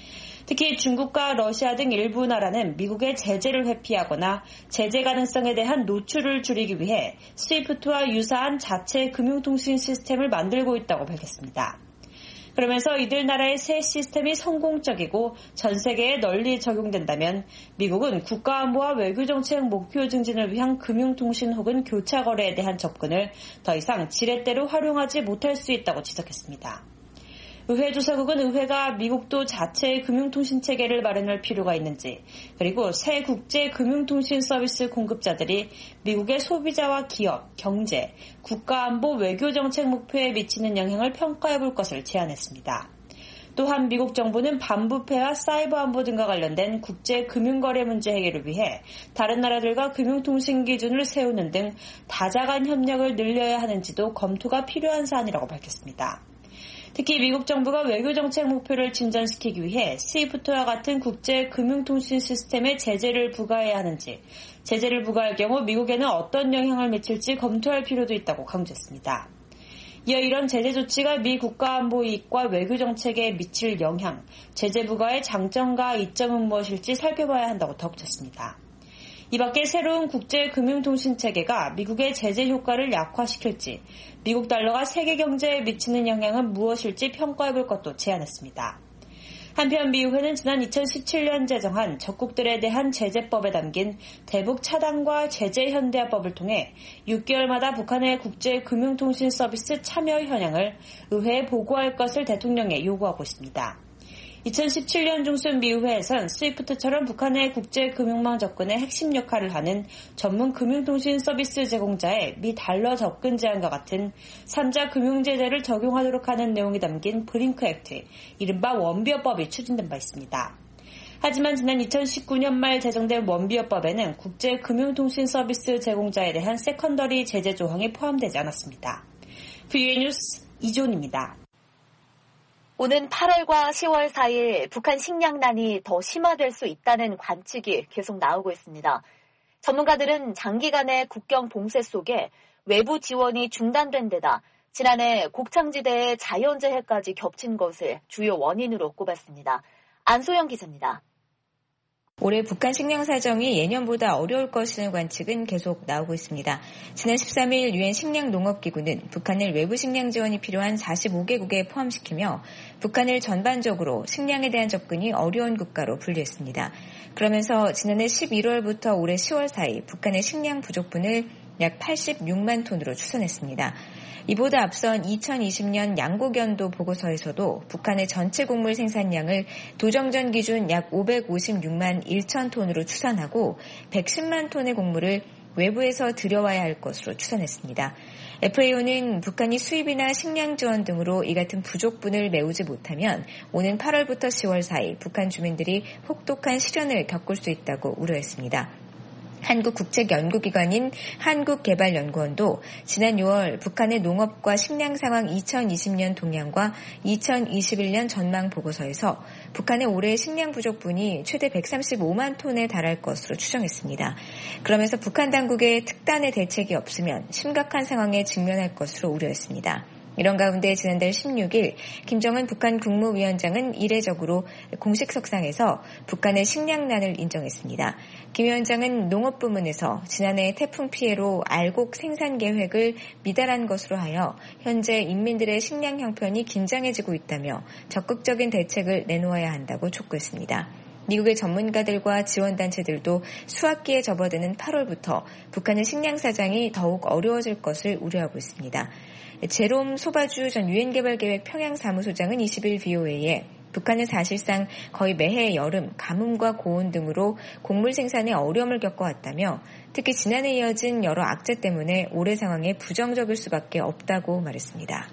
특히 중국과 러시아 등 일부 나라는 미국의 제재를 회피하거나 제재 가능성에 대한 노출을 줄이기 위해 스위프트와 유사한 자체 금융통신 시스템을 만들고 있다고 밝혔습니다. 그러면서 이들 나라의 새 시스템이 성공적이고 전 세계에 널리 적용된다면 미국은 국가안보와 외교정책 목표 증진을 위한 금융통신 혹은 교차 거래에 대한 접근을 더 이상 지렛대로 활용하지 못할 수 있다고 지적했습니다. 의회 조사국은 의회가 미국도 자체의 금융통신 체계를 마련할 필요가 있는지, 그리고 새 국제 금융통신 서비스 공급자들이 미국의 소비자와 기업, 경제, 국가안보 외교정책 목표에 미치는 영향을 평가해볼 것을 제안했습니다. 또한 미국 정부는 반부패와 사이버 안보 등과 관련된 국제 금융거래 문제 해결을 위해 다른 나라들과 금융통신 기준을 세우는 등 다자간 협력을 늘려야 하는지도 검토가 필요한 사안이라고 밝혔습니다. 특히 미국 정부가 외교정책 목표를 진전시키기 위해 스위프트와 같은 국제 금융통신 시스템에 제재를 부과해야 하는지, 제재를 부과할 경우 미국에는 어떤 영향을 미칠지 검토할 필요도 있다고 강조했습니다. 이어 이런 제재 조치가 미 국가안보 이익과 외교정책에 미칠 영향, 제재 부과의 장점과 이점은 무엇일지 살펴봐야 한다고 덧붙였습니다. 이 밖에 새로운 국제 금융통신 체계가 미국의 제재 효과를 약화시킬지, 미국 달러가 세계 경제에 미치는 영향은 무엇일지 평가해볼 것도 제안했습니다. 한편 미 의회는 지난 이천십칠 년 제정한 적국들에 대한 제재법에 담긴 대북 차단과 제재 현대화법을 통해 육 개월마다 북한의 국제 금융통신 서비스 참여 현황을 의회에 보고할 것을 대통령에 요구하고 있습니다. 이천십칠 년 중순 미 의회에선 스위프트처럼 북한의 국제 금융망 접근에 핵심 역할을 하는 전문 금융통신 서비스 제공자의 미 달러 접근 제한과 같은 삼자 금융제재를 적용하도록 하는 내용이 담긴 브링크 액트, 이른바 원비어법이 추진된 바 있습니다. 하지만 지난 이천십구 년 말 제정된 원비어법에는 국제 금융통신 서비스 제공자에 대한 세컨더리 제재 조항이 포함되지 않았습니다. 브이오에이 뉴스 이존입니다. 오는 팔월과 시월 사이 북한 식량난이 더 심화될 수 있다는 관측이 계속 나오고 있습니다. 전문가들은 장기간의 국경 봉쇄 속에 외부 지원이 중단된 데다 지난해 곡창지대의 자연재해까지 겹친 것을 주요 원인으로 꼽았습니다. 안소영 기자입니다. 올해 북한 식량 사정이 예년보다 어려울 것이라는 관측은 계속 나오고 있습니다. 지난 십삼 일 유엔 식량농업기구는 북한을 외부 식량 지원이 필요한 사십오 개국에 포함시키며 북한을 전반적으로 식량에 대한 접근이 어려운 국가로 분류했습니다. 그러면서 지난해 십일월부터 올해 시월 사이 북한의 식량 부족분을 약 팔십육만 톤으로 추산했습니다. 이보다 앞선 이천이십 년 양곡연도 보고서에서도 북한의 전체 곡물 생산량을 도정전 기준 약 오백오십육만 천 톤으로 추산하고 백십만 톤의 곡물을 외부에서 들여와야 할 것으로 추산했습니다. 에프에이오는 북한이 수입이나 식량 지원 등으로 이 같은 부족분을 메우지 못하면 오는 팔월부터 시월 사이 북한 주민들이 혹독한 시련을 겪을 수 있다고 우려했습니다. 한국국책연구기관인 한국개발연구원도 지난 유월 북한의 농업과 식량 상황 이천이십 년 동향과 이천이십일 년 전망 보고서에서 북한의 올해 식량 부족분이 최대 백삼십오만 톤에 달할 것으로 추정했습니다. 그러면서 북한 당국의 특단의 대책이 없으면 심각한 상황에 직면할 것으로 우려했습니다. 이런 가운데 지난달 십육일 김정은 북한 국무위원장은 이례적으로 공식 석상에서 북한의 식량난을 인정했습니다. 김 위원장은 농업부문에서 지난해 태풍 피해로 알곡 생산 계획을 미달한 것으로 하여 현재 인민들의 식량 형편이 긴장해지고 있다며 적극적인 대책을 내놓아야 한다고 촉구했습니다. 미국의 전문가들과 지원단체들도 수학기에 접어드는 팔월부터 북한의 식량 사정이 더욱 어려워질 것을 우려하고 있습니다. 제롬 소바주 전 유엔개발계획 평양사무소장은 이십일 브이오에이에 북한은 사실상 거의 매해 여름 가뭄과 고온 등으로 곡물 생산에 어려움을 겪어왔다며 특히 지난해 이어진 여러 악재 때문에 올해 상황에 부정적일 수밖에 없다고 말했습니다.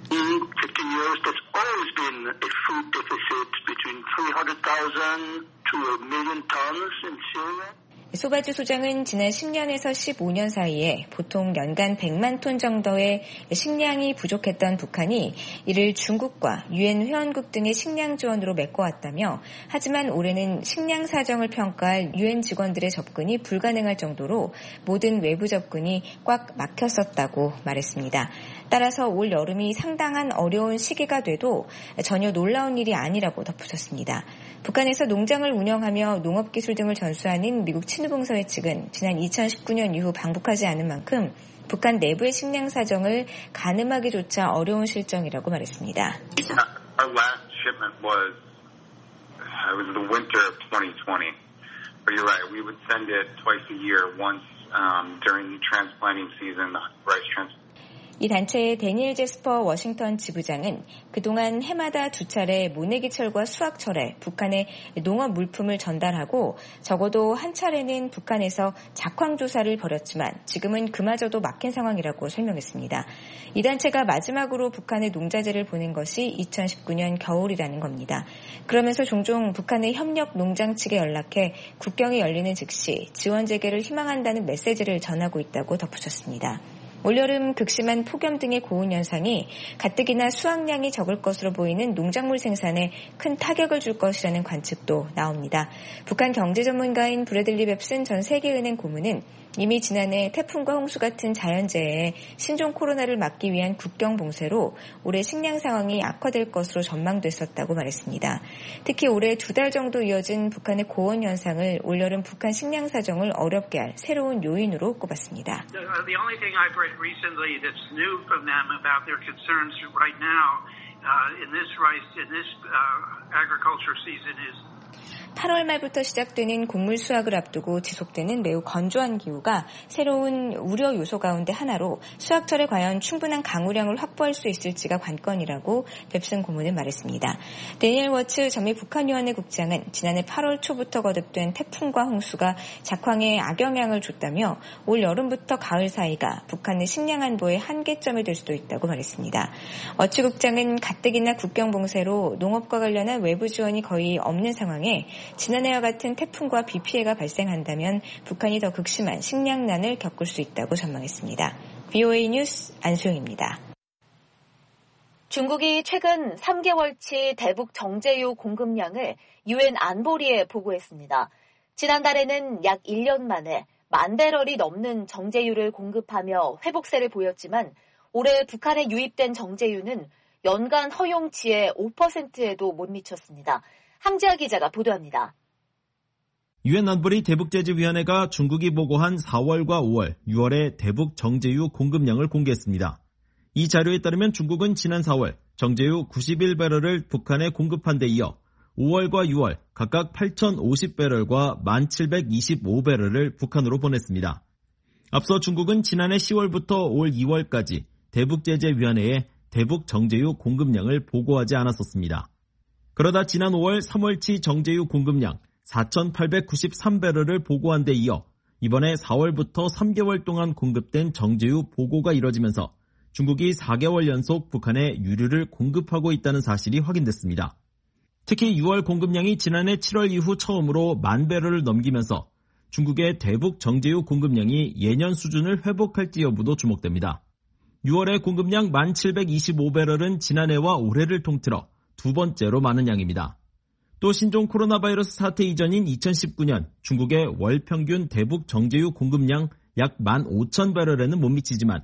소바주 소장은 지난 십 년에서 십오 년 사이에 보통 연간 백만 톤 정도의 식량이 부족했던 북한이 이를 중국과 유엔 회원국 등의 식량 지원으로 메꿔왔다며 하지만 올해는 식량 사정을 평가할 유엔 직원들의 접근이 불가능할 정도로 모든 외부 접근이 꽉 막혔었다고 말했습니다. 따라서 올 여름이 상당한 어려운 시기가 돼도 전혀 놀라운 일이 아니라고 덧붙였습니다. 북한에서 농장을 운영하며 농업기술 등을 전수하는 미국 친우봉사회 측은 지난 이천십구 년 이후 방북하지 않은 만큼 북한 내부의 식량 사정을 가늠하기조차 어려운 실정이라고 말했습니다. Our last shipment was, it was the winter of twenty twenty. But you're right, we would send it twice a year, once um, during the transplanting season, the rice transplanting. 이 단체의 데니엘 제스퍼 워싱턴 지부장은 그동안 해마다 두 차례 모내기철과 수확철에 북한에 농업 물품을 전달하고 적어도 한 차례는 북한에서 작황조사를 벌였지만 지금은 그마저도 막힌 상황이라고 설명했습니다. 이 단체가 마지막으로 북한에 농자재를 보낸 것이 이천십구 년 겨울이라는 겁니다. 그러면서 종종 북한의 협력 농장 측에 연락해 국경이 열리는 즉시 지원 재개를 희망한다는 메시지를 전하고 있다고 덧붙였습니다. 올여름 극심한 폭염 등의 고온 현상이 가뜩이나 수확량이 적을 것으로 보이는 농작물 생산에 큰 타격을 줄 것이라는 관측도 나옵니다. 북한 경제 전문가인 브래들리 뱁슨 전 세계은행 고문은 이미 지난해 태풍과 홍수 같은 자연재해에 신종 코로나를 막기 위한 국경 봉쇄로 올해 식량 상황이 악화될 것으로 전망됐었다고 말했습니다. 특히 올해 두 달 정도 이어진 북한의 고온 현상을 올여름 북한 식량 사정을 어렵게 할 새로운 요인으로 꼽았습니다. The only thing I've read recently that's new from them about their concerns right now uh, in this rice in this uh, agriculture season is 팔월 말부터 시작되는 곡물 수확을 앞두고 지속되는 매우 건조한 기후가 새로운 우려 요소 가운데 하나로 수확철에 과연 충분한 강우량을 확보할 수 있을지가 관건이라고 뱁슨 고문은 말했습니다. 데니엘 워츠 전미 북한위원회 국장은 지난해 팔월 초부터 거듭된 태풍과 홍수가 작황에 악영향을 줬다며 올 여름부터 가을 사이가 북한의 식량 안보의 한계점이 될 수도 있다고 말했습니다. 워츠 국장은 가뜩이나 국경 봉쇄로 농업과 관련한 외부 지원이 거의 없는 상황에 지난해와 같은 태풍과 비 피해가 발생한다면 북한이 더 극심한 식량난을 겪을 수 있다고 전망했습니다. 브이오에이 뉴스 안수영입니다. 중국이 최근 삼 개월치 대북 정제유 공급량을 유엔 안보리에 보고했습니다. 지난달에는 약 일 년 만에 만 배럴이 넘는 정제유를 공급하며 회복세를 보였지만 올해 북한에 유입된 정제유는 연간 허용치의 오 퍼센트에도 못 미쳤습니다. 함지아 기자가 보도합니다. 유엔 안보리 대북제재위원회가 중국이 보고한 사월과 오월, 유월의 대북 정제유 공급량을 공개했습니다. 이 자료에 따르면 중국은 지난 사월 정제유 구십일 배럴을 북한에 공급한 데 이어 오월과 유월 각각 팔천오십 배럴과 만 칠백이십오 배럴을 북한으로 보냈습니다. 앞서 중국은 지난해 시월부터 올 이월까지 대북제재위원회에 대북 정제유 공급량을 보고하지 않았었습니다. 그러다 지난 오월, 삼월치 정제유 공급량 사천팔백구십삼 배럴을 보고한 데 이어 이번에 사월부터 삼 개월 동안 공급된 정제유 보고가 이뤄지면서 중국이 사 개월 연속 북한에 유류를 공급하고 있다는 사실이 확인됐습니다. 특히 유월 공급량이 지난해 칠월 이후 처음으로 만 배럴을 넘기면서 중국의 대북 정제유 공급량이 예년 수준을 회복할지 여부도 주목됩니다. 유월의 공급량 만 칠백이십오 배럴은 지난해와 올해를 통틀어 두 번째로 많은 양입니다. 또 신종 코로나 바이러스 사태 이전인 이천십구 년 중국의 월 평균 대북 정제유 공급량 약 만 오천 배럴에는 못 미치지만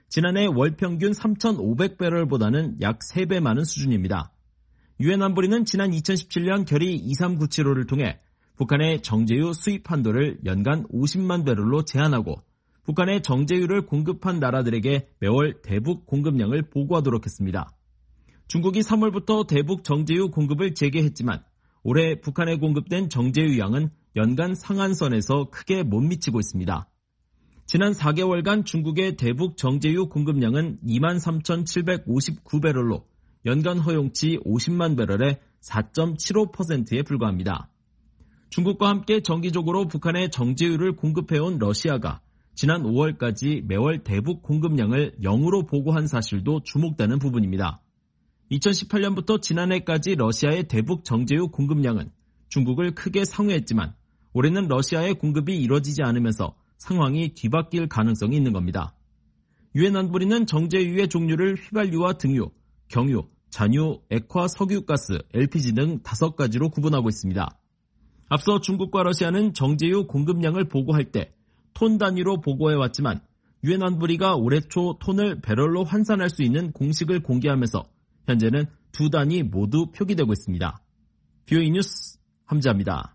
지난해 월 평균 삼천오백 배럴보다는 약 세 배 많은 수준입니다. 유엔 안보리는 지난 이천십칠 년 결의 이삼구칠오를 통해 북한의 정제유 수입 한도를 연간 오십만 배럴로 제한하고 북한의 정제유를 공급한 나라들에게 매월 대북 공급량을 보고하도록 했습니다. 중국이 삼월부터 대북 정제유 공급을 재개했지만 올해 북한에 공급된 정제유 양은 연간 상한선에서 크게 못 미치고 있습니다. 지난 사 개월간 중국의 대북 정제유 공급량은 이만 삼천칠백오십구 배럴로 연간 허용치 오십만 배럴의 사 점 칠오 퍼센트에 불과합니다. 중국과 함께 정기적으로 북한에 정제유를 공급해온 러시아가 지난 오월까지 매월 대북 공급량을 영으로 보고한 사실도 주목되는 부분입니다. 이천십팔 년부터 지난해까지 러시아의 대북 정제유 공급량은 중국을 크게 상회했지만 올해는 러시아의 공급이 이뤄지지 않으면서 상황이 뒤바뀔 가능성이 있는 겁니다. 유엔 안보리는 정제유의 종류를 휘발유와 등유, 경유, 잔유, 액화, 석유가스, 엘피지 등 다섯 가지로 구분하고 있습니다. 앞서 중국과 러시아는 정제유 공급량을 보고할 때 톤 단위로 보고해왔지만 유엔 안보리가 올해 초 톤을 배럴로 환산할 수 있는 공식을 공개하면서 현재는 두 단위 모두 표기되고 있습니다. 비오이 뉴스 함지아입니다.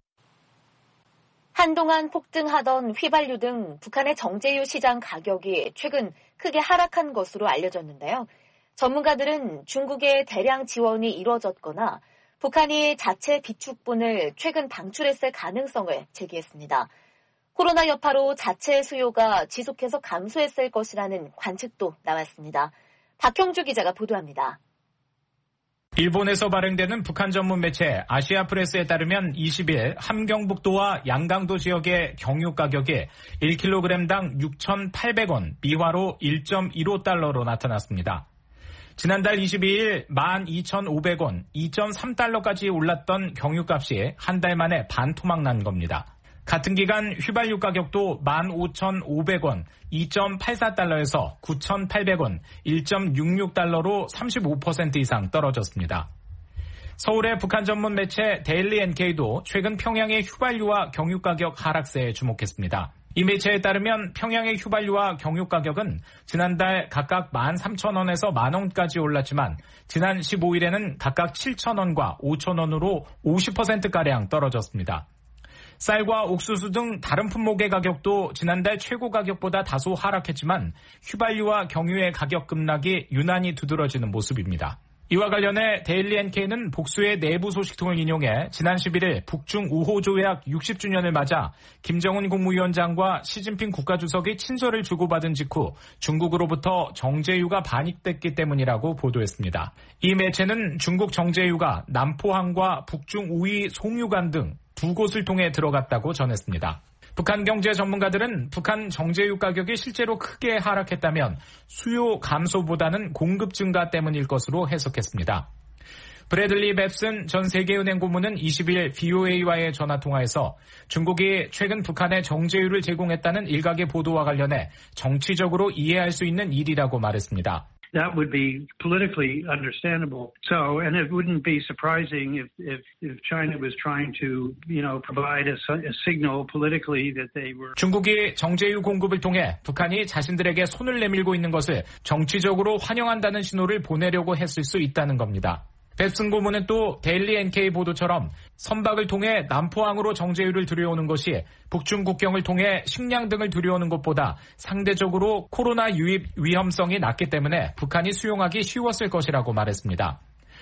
한동안 폭등하던 휘발유 등 북한의 정제유 시장 가격이 최근 크게 하락한 것으로 알려졌는데요. 전문가들은 중국의 대량 지원이 이뤄졌거나 북한이 자체 비축분을 최근 방출했을 가능성을 제기했습니다. 코로나 여파로 자체 수요가 지속해서 감소했을 것이라는 관측도 나왔습니다. 박형주 기자가 보도합니다. 일본에서 발행되는 북한 전문 매체 아시아프레스에 따르면 이십 일 함경북도와 양강도 지역의 경유 가격이 일 킬로그램당 육천팔백 원, 미화로 일 점 일오 달러로 나타났습니다. 지난달 이십이 일 만 이천오백 원, 이 점 삼 달러까지 올랐던 경유값이 한 달 만에 반토막 난 겁니다. 같은 기간 휘발유 가격도 만 오천오백 원, 이 점 팔사 달러에서 구천팔백 원, 일 점 육육 달러로 삼십오 퍼센트 이상 떨어졌습니다. 서울의 북한 전문 매체 데일리 엔케이도 최근 평양의 휘발유와 경유 가격 하락세에 주목했습니다. 이 매체에 따르면 평양의 휘발유와 경유 가격은 지난달 각각 만 삼천 원에서 만 원까지 올랐지만 지난 십오 일에는 각각 칠천 원과 오천 원으로 오십 퍼센트가량 떨어졌습니다. 쌀과 옥수수 등 다른 품목의 가격도 지난달 최고 가격보다 다소 하락했지만 휘발유와 경유의 가격 급락이 유난히 두드러지는 모습입니다. 이와 관련해 데일리 엔케이는 복수의 내부 소식통을 인용해 지난 십일 일 북중 오 호 조약 육십 주년을 맞아 김정은 국무위원장과 시진핑 국가주석이 친서를 주고받은 직후 중국으로부터 정제유가 반입됐기 때문이라고 보도했습니다. 이 매체는 중국 정제유가 남포항과 북중 우이 송유관 등 두 곳을 통해 들어갔다고 전했습니다. 북한 경제 전문가들은 북한 정제유 가격이 실제로 크게 하락했다면 수요 감소보다는 공급 증가 때문일 것으로 해석했습니다. 브래들리 뱁슨 전 세계은행 고문은 이십 일 비오에이와의 전화통화에서 중국이 최근 북한에 정제유를 제공했다는 일각의 보도와 관련해 정치적으로 이해할 수 있는 일이라고 말했습니다. That would be politically understandable. So, and it wouldn't be surprising if, if, if China was trying to, you know, provide a, a signal politically that they were. 중국이 정제유 공급을 통해 북한이 자신들에게 손을 내밀고 있는 것을 정치적으로 환영한다는 신호를 보내려고 했을 수 있다는 겁니다. 뱁슨 고문은 또 데일리 엔케이 보도처럼 선박을 통해 남포항으로 정제유를 들여오는 것이 북중 국경을 통해 식량 등을 들여오는 것보다 상대적으로 코로나 유입 위험성이 낮기 때문에 북한이 수용하기 쉬웠을 것이라고 말했습니다.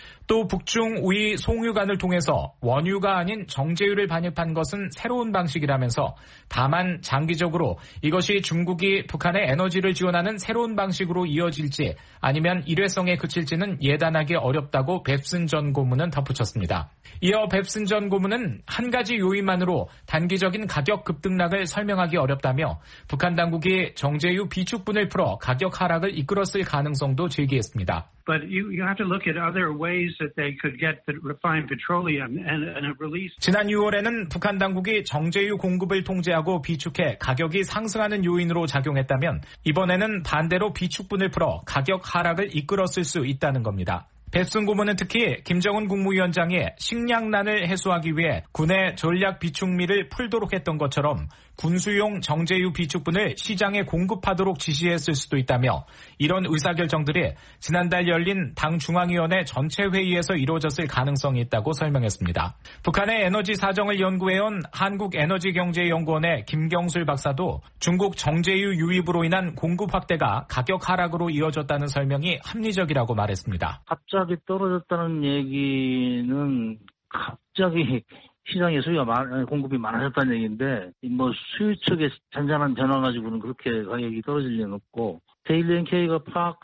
또 북중 우이 송유관을 통해서 원유가 아닌 정제유를 반입한 것은 새로운 방식이라면서 다만 장기적으로 이것이 중국이 북한의 에너지를 지원하는 새로운 방식으로 이어질지 아니면 일회성에 그칠지는 예단하기 어렵다고 뱁슨 전 고문은 덧붙였습니다. 이어 뱁슨 전 고문은 한 가지 요인만으로 단기적인 가격 급등락을 설명하기 어렵다며 북한 당국이 정제유 비축분을 풀어 가격 하락을 이끌었을 가능성도 제기했습니다. But you, you have to look at other ways that they could get the refined petroleum and, and release. 지난 유월에는 북한 당국이 정제유 공급을 통제하고 비축해 가격이 상승하는 요인으로 작용했다면 이번에는 반대로 비축분을 풀어 가격 하락을 이끌었을 수 있다는 겁니다. 뱁슨 고문은 특히 김정은 국무위원장이 식량난을 해소하기 위해 군의 전략 비축미를 풀도록 했던 것처럼 군수용 정제유 비축분을 시장에 공급하도록 지시했을 수도 있다며 이런 의사결정들이 지난달 열린 당 중앙위원회 전체 회의에서 이루어졌을 가능성이 있다고 설명했습니다. 북한의 에너지 사정을 연구해온 한국에너지경제연구원의 김경술 박사도 중국 정제유 유입으로 인한 공급 확대가 가격 하락으로 이어졌다는 설명이 합리적이라고 말했습니다. 갑자기 떨어졌다는 얘기는 갑자기 시장에 수요가 많, 공급이 많아졌다는 얘기인데, 뭐 수요 측에 잔잔한 변화 가지고는 그렇게 가격이 떨어질 리는 없고, 데일리엔케이가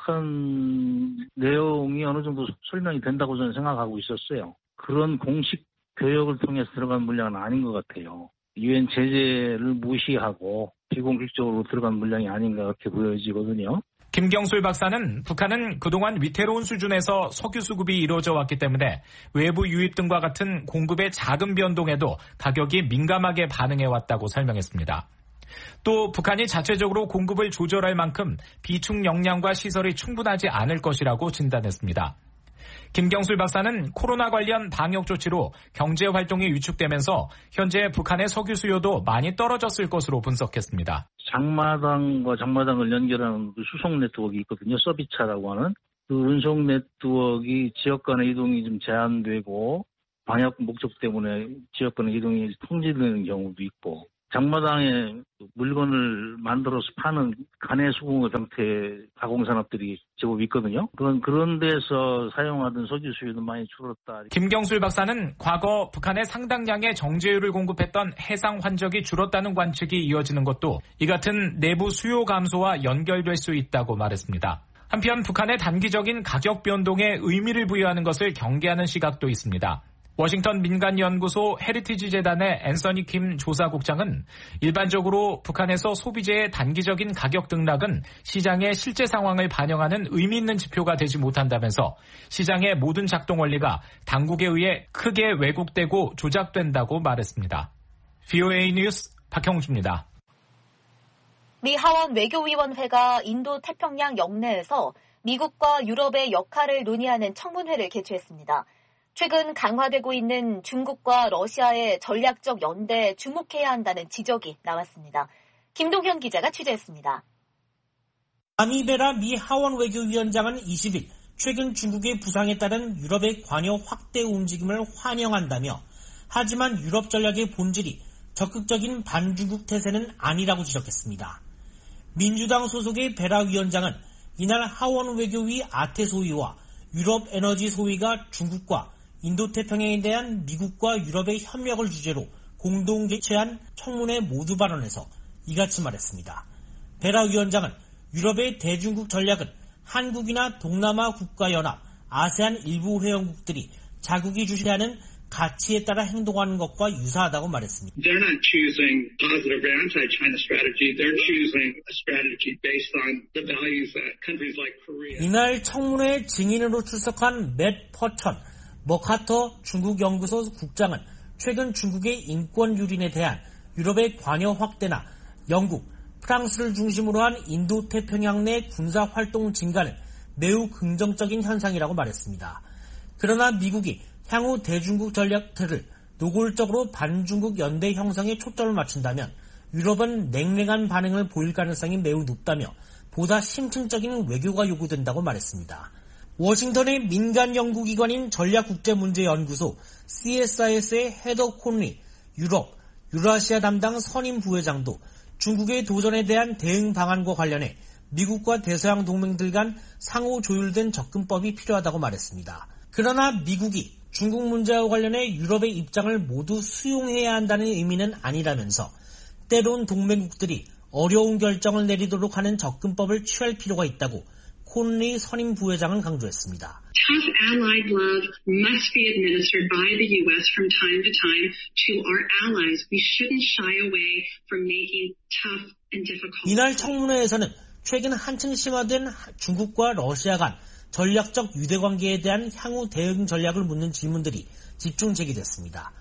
파악한 내용이 어느 정도 설명이 된다고 저는 생각하고 있었어요. 그런 공식 교역을 통해서 들어간 물량은 아닌 것 같아요. 유엔 제재를 무시하고 비공식적으로 들어간 물량이 아닌가 그렇게 보여지거든요. 김경술 박사는 북한은 그동안 위태로운 수준에서 석유 수급이 이루어져 왔기 때문에 외부 유입 등과 같은 공급의 작은 변동에도 가격이 민감하게 반응해왔다고 설명했습니다. 또 북한이 자체적으로 공급을 조절할 만큼 비축 역량과 시설이 충분하지 않을 것이라고 진단했습니다. 김경술 박사는 코로나 관련 방역 조치로 경제 활동이 위축되면서 현재 북한의 석유 수요도 많이 떨어졌을 것으로 분석했습니다. 장마당과 장마당을 연결하는 그 수송 네트워크가 있거든요. 서비차라고 하는. 그 운송 네트워크가 지역 간의 이동이 좀 제한되고 방역 목적 때문에 지역 간의 이동이 통제되는 경우도 있고 장마당에 물건을 만들어서 파는 간의 수공업 형태의 가공산업들이 제법 있거든요. 그런, 그런 데서 사용하던 석유 수요도 많이 줄었다. 김경술 박사는 과거 북한에 상당량의 정제유를 공급했던 해상 환적이 줄었다는 관측이 이어지는 것도 이 같은 내부 수요 감소와 연결될 수 있다고 말했습니다. 한편 북한의 단기적인 가격 변동에 의미를 부여하는 것을 경계하는 시각도 있습니다. 워싱턴 민간연구소 헤리티지 재단의 앤서니 킴 조사국장은 일반적으로 북한에서 소비재의 단기적인 가격 등락은 시장의 실제 상황을 반영하는 의미 있는 지표가 되지 못한다면서 시장의 모든 작동 원리가 당국에 의해 크게 왜곡되고 조작된다고 말했습니다. 브이오에이 뉴스 박형주입니다. 미 하원 외교위원회가 인도 태평양 영내에서 미국과 유럽의 역할을 논의하는 청문회를 개최했습니다. 최근 강화되고 있는 중국과 러시아의 전략적 연대에 주목해야 한다는 지적이 나왔습니다. 김동현 기자가 취재했습니다. 아미베라 미 하원 외교위원장은 이십 일 최근 중국의 부상에 따른 유럽의 관여 확대 움직임을 환영한다며 하지만 유럽 전략의 본질이 적극적인 반중국 태세는 아니라고 지적했습니다. 민주당 소속의 베라 위원장은 이날 하원 외교위 아테 소위와 유럽 에너지 소위가 중국과 인도태평양에 대한 미국과 유럽의 협력을 주제로 공동 개최한 청문회 모두 발언에서 이같이 말했습니다. 베라 위원장은 유럽의 대중국 전략은 한국이나 동남아 국가연합, 아세안 일부 회원국들이 자국이 주시하는 가치에 따라 행동하는 것과 유사하다고 말했습니다. They're not choosing positive anti-China strategy. They're choosing a strategy based on the values that countries like Korea. 이날 청문회 증인으로 출석한 맷 퍼천 머카터 중국 연구소 국장은 최근 중국의 인권 유린에 대한 유럽의 관여 확대나 영국, 프랑스를 중심으로 한 인도 태평양 내 군사 활동 증가는 매우 긍정적인 현상이라고 말했습니다. 그러나 미국이 향후 대중국 전략들을 노골적으로 반중국 연대 형성에 초점을 맞춘다면 유럽은 냉랭한 반응을 보일 가능성이 매우 높다며 보다 심층적인 외교가 요구된다고 말했습니다. 워싱턴의 민간 연구기관인 전략국제문제연구소 씨에스아이에스의 헤더 콘리 유럽, 유라시아 담당 선임 부회장도 중국의 도전에 대한 대응 방안과 관련해 미국과 대서양 동맹들 간 상호 조율된 접근법이 필요하다고 말했습니다. 그러나 미국이 중국 문제와 관련해 유럽의 입장을 모두 수용해야 한다는 의미는 아니라면서 때론 동맹국들이 어려운 결정을 내리도록 하는 접근법을 취할 필요가 있다고 콘리 선임 부회장은 강조했습니다. Tough allied love must be administered by the U S from time to time to our allies. We shouldn't shy away from making tough and difficult. 이날 청문회에서는 최근 한층 심화된 중국과 러시아 간 전략적 유대관계에 대한 향후 대응 전략을 묻는 질문들이 집중 제기됐습니다.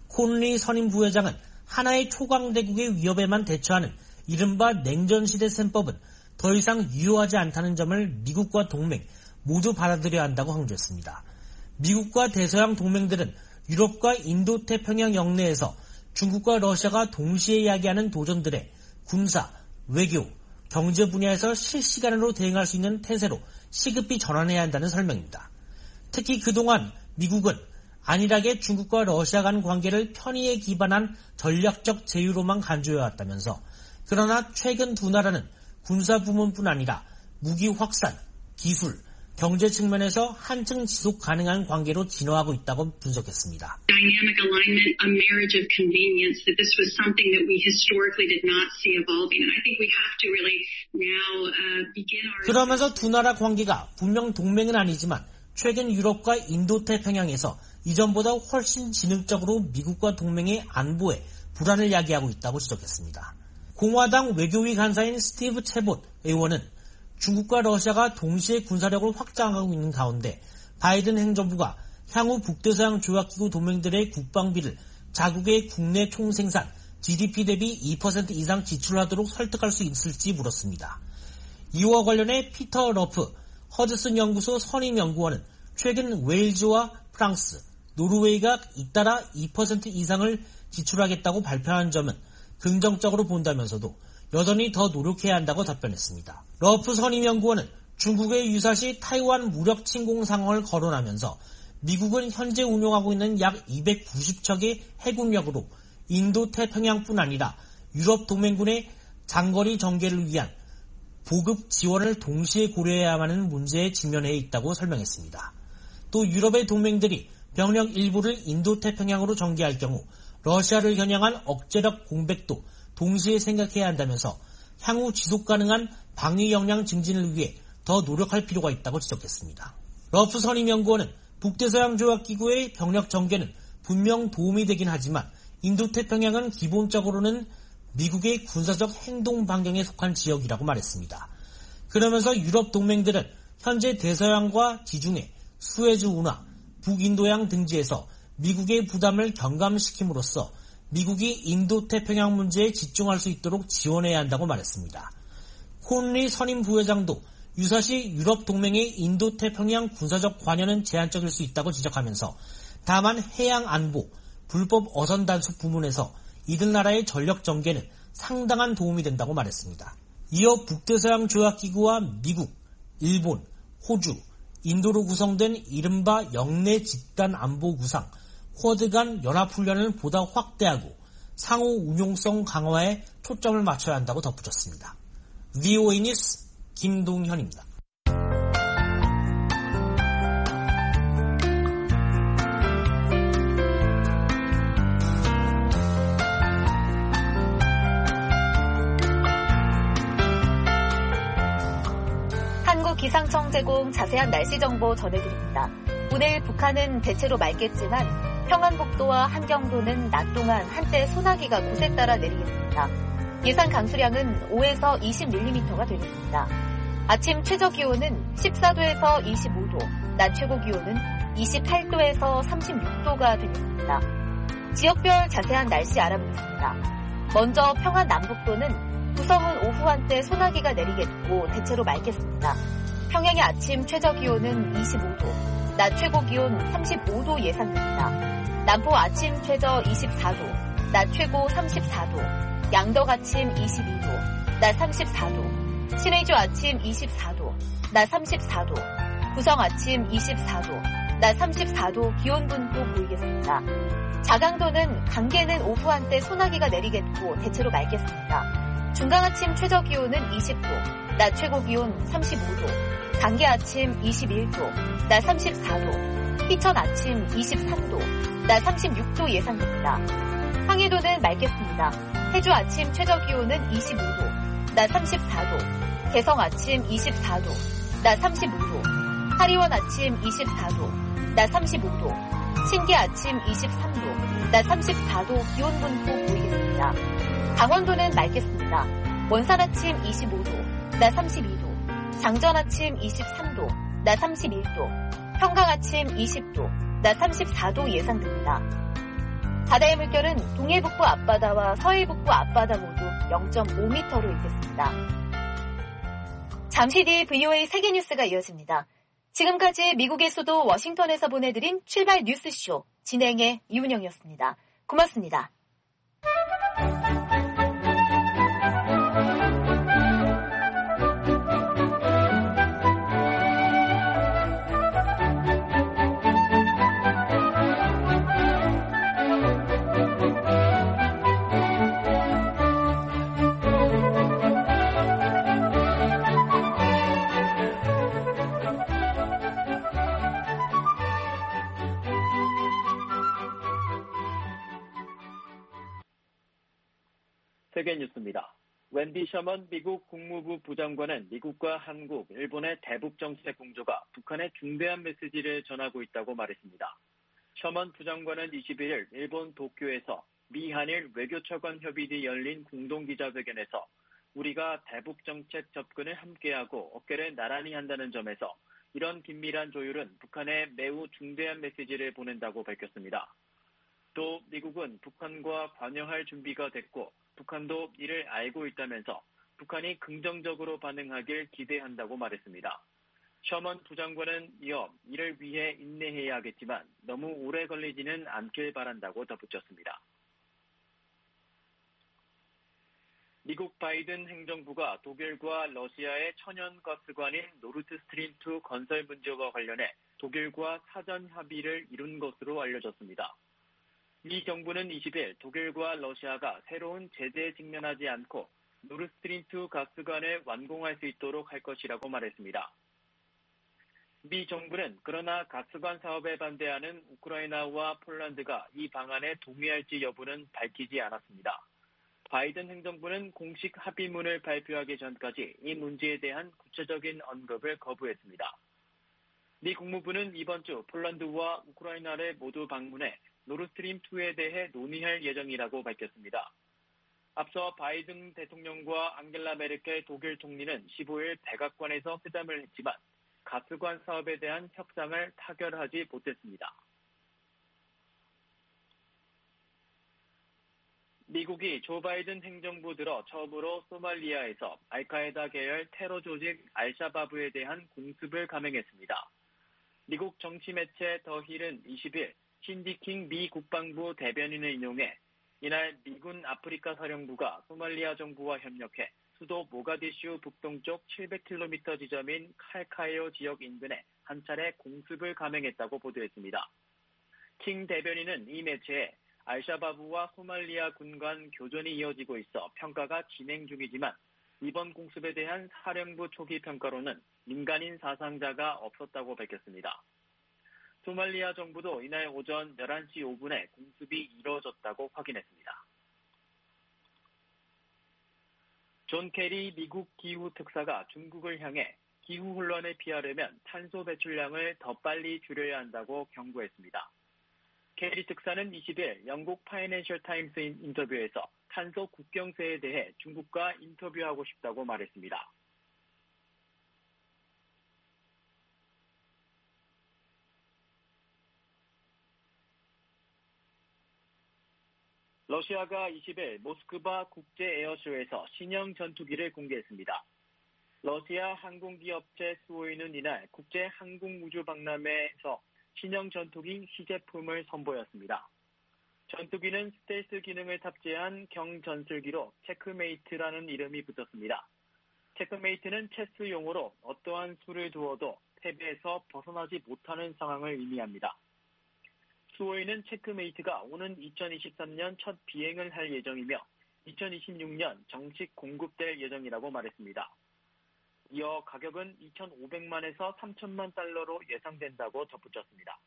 콘리 선임 부회장은 하나의 초강대국의 위협에만 대처하는 이른바 냉전시대 셈법은 더 이상 유효하지 않다는 점을 미국과 동맹 모두 받아들여야 한다고 강조했습니다. 미국과 대서양 동맹들은 유럽과 인도태평양 영내에서 중국과 러시아가 동시에 이야기하는 도전들에 군사, 외교, 경제 분야에서 실시간으로 대응할 수 있는 태세로 시급히 전환해야 한다는 설명입니다. 특히 그동안 미국은 안일하게 중국과 러시아 간 관계를 편의에 기반한 전략적 제휴로만 간주해왔다면서 그러나 최근 두 나라는 군사 부문뿐 아니라 무기 확산, 기술, 경제 측면에서 한층 지속 가능한 관계로 진화하고 있다고 분석했습니다. Dynamic alignment, a marriage of convenience, that this was something that we historically did not see evolving. And I think we have to really now uh, begin our... 그러면서 두 나라 관계가 분명 동맹은 아니지만 최근 유럽과 인도태평양에서 이전보다 훨씬 진흙적으로 미국과 동맹의 안보에 불안을 야기하고 있다고 지적했습니다. 공화당 외교위 간사인 스티브 체봇 의원은 중국과 러시아가 동시에 군사력을 확장하고 있는 가운데 바이든 행정부가 향후 북대서양 조약기구 동맹들의 국방비를 자국의 국내 총생산 지디피 대비 이 퍼센트 이상 지출하도록 설득할 수 있을지 물었습니다. 이와 관련해 피터 러프 허드슨 연구소 선임연구원은 최근 웨일즈와 프랑스, 노르웨이가 잇따라 이 퍼센트 이상을 지출하겠다고 발표한 점은 긍정적으로 본다면서도 여전히 더 노력해야 한다고 답변했습니다. 러프 선임연구원은 중국의 유사시 타이완 무력 침공 상황을 거론하면서 미국은 현재 운용하고 있는 약 이백구십 척의 해군력으로 인도태평양뿐 아니라 유럽 동맹군의 장거리 전개를 위한 보급 지원을 동시에 고려해야 하는 문제에 직면해 있다고 설명했습니다. 또 유럽의 동맹들이 병력 일부를 인도태평양으로 전개할 경우 러시아를 겨냥한 억제력 공백도 동시에 생각해야 한다면서 향후 지속가능한 방위 역량 증진을 위해 더 노력할 필요가 있다고 지적했습니다. 러프 선임연구원은 북대서양 조약기구의 병력 전개는 분명 도움이 되긴 하지만 인도태평양은 기본적으로는 미국의 군사적 행동 반경에 속한 지역이라고 말했습니다. 그러면서 유럽 동맹들은 현재 대서양과 지중해, 수에즈 운하, 북인도양 등지에서 미국의 부담을 경감시킴으로써 미국이 인도태평양 문제에 집중할 수 있도록 지원해야 한다고 말했습니다. 콘리 선임 부회장도 유사시 유럽 동맹의 인도태평양 군사적 관여는 제한적일 수 있다고 지적하면서 다만 해양 안보, 불법 어선 단속 부문에서 이들 나라의 전력 전개는 상당한 도움이 된다고 말했습니다. 이어 북대서양 조약기구와 미국, 일본, 호주, 인도로 구성된 이른바 영내 집단 안보 구상, 쿼드 간 연합훈련을 보다 확대하고 상호 운용성 강화에 초점을 맞춰야 한다고 덧붙였습니다. 브이오에이 뉴스 김동현입니다. 한국기상청 제공 자세한 날씨 정보 전해드립니다. 오늘 북한은 대체로 맑겠지만 평안북도와 한경도는 낮 동안 한때 소나기가 곳에 따라 내리겠습니다. 예상 강수량은 오에서 이십 밀리미터가 되겠습니다. 아침 최저기온은 십사 도에서 이십오 도, 낮 최고기온은 이십팔 도에서 삼십육 도가 되겠습니다. 지역별 자세한 날씨 알아보겠습니다. 먼저 평안 남북도는 구성은 오후 한때 소나기가 내리겠고 대체로 맑겠습니다. 평양의 아침 최저기온은 이십오 도, 낮 최고기온 삼십오 도 예상됩니다. 남포 아침 최저 이십사 도, 낮 최고 삼십사 도, 양덕 아침 이십이 도, 낮 삼십사 도, 신의주 아침 이십사 도, 낮 삼십사 도, 구성 아침 이십사 도, 낮 삼십사 도 기온 분포 보이겠습니다. 자강도는 강계는 오후 한때 소나기가 내리겠고 대체로 맑겠습니다. 중강 아침 최저기온은 이십 도, 낮 최고기온 삼십오 도, 강계 아침 이십일 도, 낮 삼십사 도, 희천 아침 이십삼 도, 낮 삼십육 도 예상됩니다. 황해도는 맑겠습니다. 해주 아침 최저기온은 이십오 도, 낮 삼십사 도, 개성 아침 이십사 도, 낮 삼십오 도, 하리원 아침 이십사 도, 낮 삼십오 도, 신계 아침 이십삼 도, 낮 삼십사 도 기온 분포 보이겠습니다. 강원도는 맑겠습니다. 원산 아침 이십오 도, 낮 삼십이 도, 장전 아침 이십삼 도, 낮 삼십일 도, 평강 아침 이십 도, 낮 삼십사 도 예상됩니다. 바다의 물결은 동해 북부 앞바다와 서해 북부 앞바다 모두 영 점 오 미터로 일겠습니다. 잠시 뒤 브이오에이 세계뉴스가 이어집니다. 지금까지 미국의 수도 워싱턴에서 보내드린 출발 뉴스쇼 진행의 이은영이었습니다. 고맙습니다. 세계뉴스입니다. 웬디 셔먼 미국 국무부 부장관은 미국과 한국, 일본의 대북 정책 공조가 북한에 중대한 메시지를 전하고 있다고 말했습니다. 셔먼 부장관은 이십일 일 일본 도쿄에서 미 한일 외교차관 협의뒤 열린 공동기자회견에서 우리가 대북 정책 접근을 함께하고 어깨를 나란히 한다는 점에서 이런 긴밀한 조율은 북한에 매우 중대한 메시지를 보낸다고 밝혔습니다. 또 미국은 북한과 관여할 준비가 됐고 북한도 이를 알고 있다면서 북한이 긍정적으로 반응하길 기대한다고 말했습니다. 셔먼 부장관은 이어 이를 위해 인내해야겠지만 너무 오래 걸리지는 않길 바란다고 덧붙였습니다. 미국 바이든 행정부가 독일과 러시아의 천연가스관인 노르드스트림 투 건설 문제와 관련해 독일과 사전 협의를 이룬 것으로 알려졌습니다. 미 정부는 이십 일 독일과 러시아가 새로운 제재에 직면하지 않고 노르드스트림 투 가스관을 완공할 수 있도록 할 것이라고 말했습니다. 미 정부는 그러나 가스관 사업에 반대하는 우크라이나와 폴란드가 이 방안에 동의할지 여부는 밝히지 않았습니다. 바이든 행정부는 공식 합의문을 발표하기 전까지 이 문제에 대한 구체적인 언급을 거부했습니다. 미 국무부는 이번 주 폴란드와 우크라이나를 모두 방문해 노르드스트림 투에 대해 논의할 예정이라고 밝혔습니다. 앞서 바이든 대통령과 앙겔라 메르켈 독일 총리는 십오 일 백악관에서 회담을 했지만 가스관 사업에 대한 협상을 타결하지 못했습니다. 미국이 조 바이든 행정부 들어 처음으로 소말리아에서 알카에다 계열 테러 조직 알샤바브에 대한 공습을 감행했습니다. 미국 정치 매체 더 힐은 이십 일 신디 킹 미 국방부 대변인을 인용해 이날 미군 아프리카 사령부가 소말리아 정부와 협력해 수도 모가디슈 북동쪽 칠백 킬로미터 지점인 칼카이오 지역 인근에 한 차례 공습을 감행했다고 보도했습니다. 킹 대변인은 이 매체에 알샤바브와 소말리아 군 간 교전이 이어지고 있어 평가가 진행 중이지만 이번 공습에 대한 사령부 초기 평가로는 민간인 사상자가 없었다고 밝혔습니다. 소말리아 정부도 이날 오전 열한 시 오 분에 공습이 이뤄졌다고 확인했습니다. 존 케리 미국 기후특사가 중국을 향해 기후혼란을 피하려면 탄소 배출량을 더 빨리 줄여야 한다고 경고했습니다. 케리 특사는 이십 일 영국 파이낸셜 타임스 인터뷰에서 탄소 국경세에 대해 중국과 인터뷰하고 싶다고 말했습니다. 러시아가 이십 일 모스크바 국제 에어쇼에서 신형 전투기를 공개했습니다. 러시아 항공기업체 수호이는 이날 국제 항공우주박람회에서 신형 전투기 시제품을 선보였습니다. 전투기는 스텔스 기능을 탑재한 경전술기로 체크메이트라는 이름이 붙었습니다. 체크메이트는 체스 용어로 어떠한 수를 두어도 패배에서 벗어나지 못하는 상황을 의미합니다. 수호이는 체크메이트가 오는 이천이십삼 년 첫 비행을 할 예정이며 이천이십육 년 정식 공급될 예정이라고 말했습니다. 이어 가격은 이천오백만에서 삼천만 달러로 예상된다고 덧붙였습니다.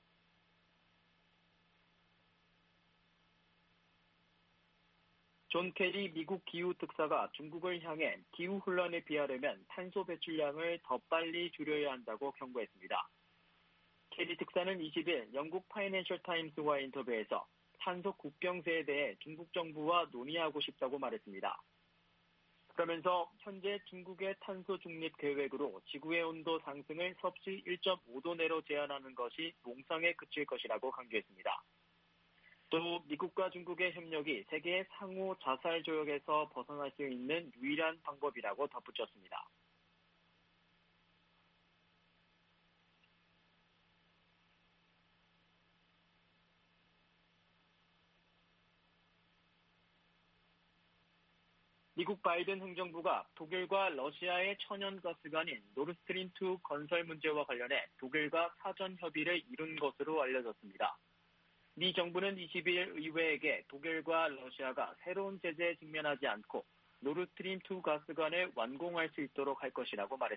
존 케리 미국 기후특사가 중국을 향해 기후혼란을 피하려면 탄소 배출량을 더 빨리 줄여야 한다고 경고했습니다. 케리 특사는 이십 일 영국 파이낸셜 타임스와 인터뷰에서 탄소 국경세에 대해 중국 정부와 논의하고 싶다고 말했습니다. 그러면서 현재 중국의 탄소 중립 계획으로 지구의 온도 상승을 섭씨 일 점 오 도 내로 제한하는 것이 몽상에 그칠 것이라고 강조했습니다. 또 미국과 중국의 협력이 세계의 상호 자살 조약에서 벗어날 수 있는 유일한 방법이라고 덧붙였습니다. 미국 바이든 행정부가 독일과 러시아의 천연가스관인 노르드스트림 투 건설 문제와 관련해 독일과 사전 협의를 이룬 것으로 알려졌습니다. 미 정부는 이십 일 의회에게 독일과 러시아가 새로운 제재에 직면하지 않고 노르드스트림 투 가스관을 완공할 수 있도록 할 것이라고 말했습니다.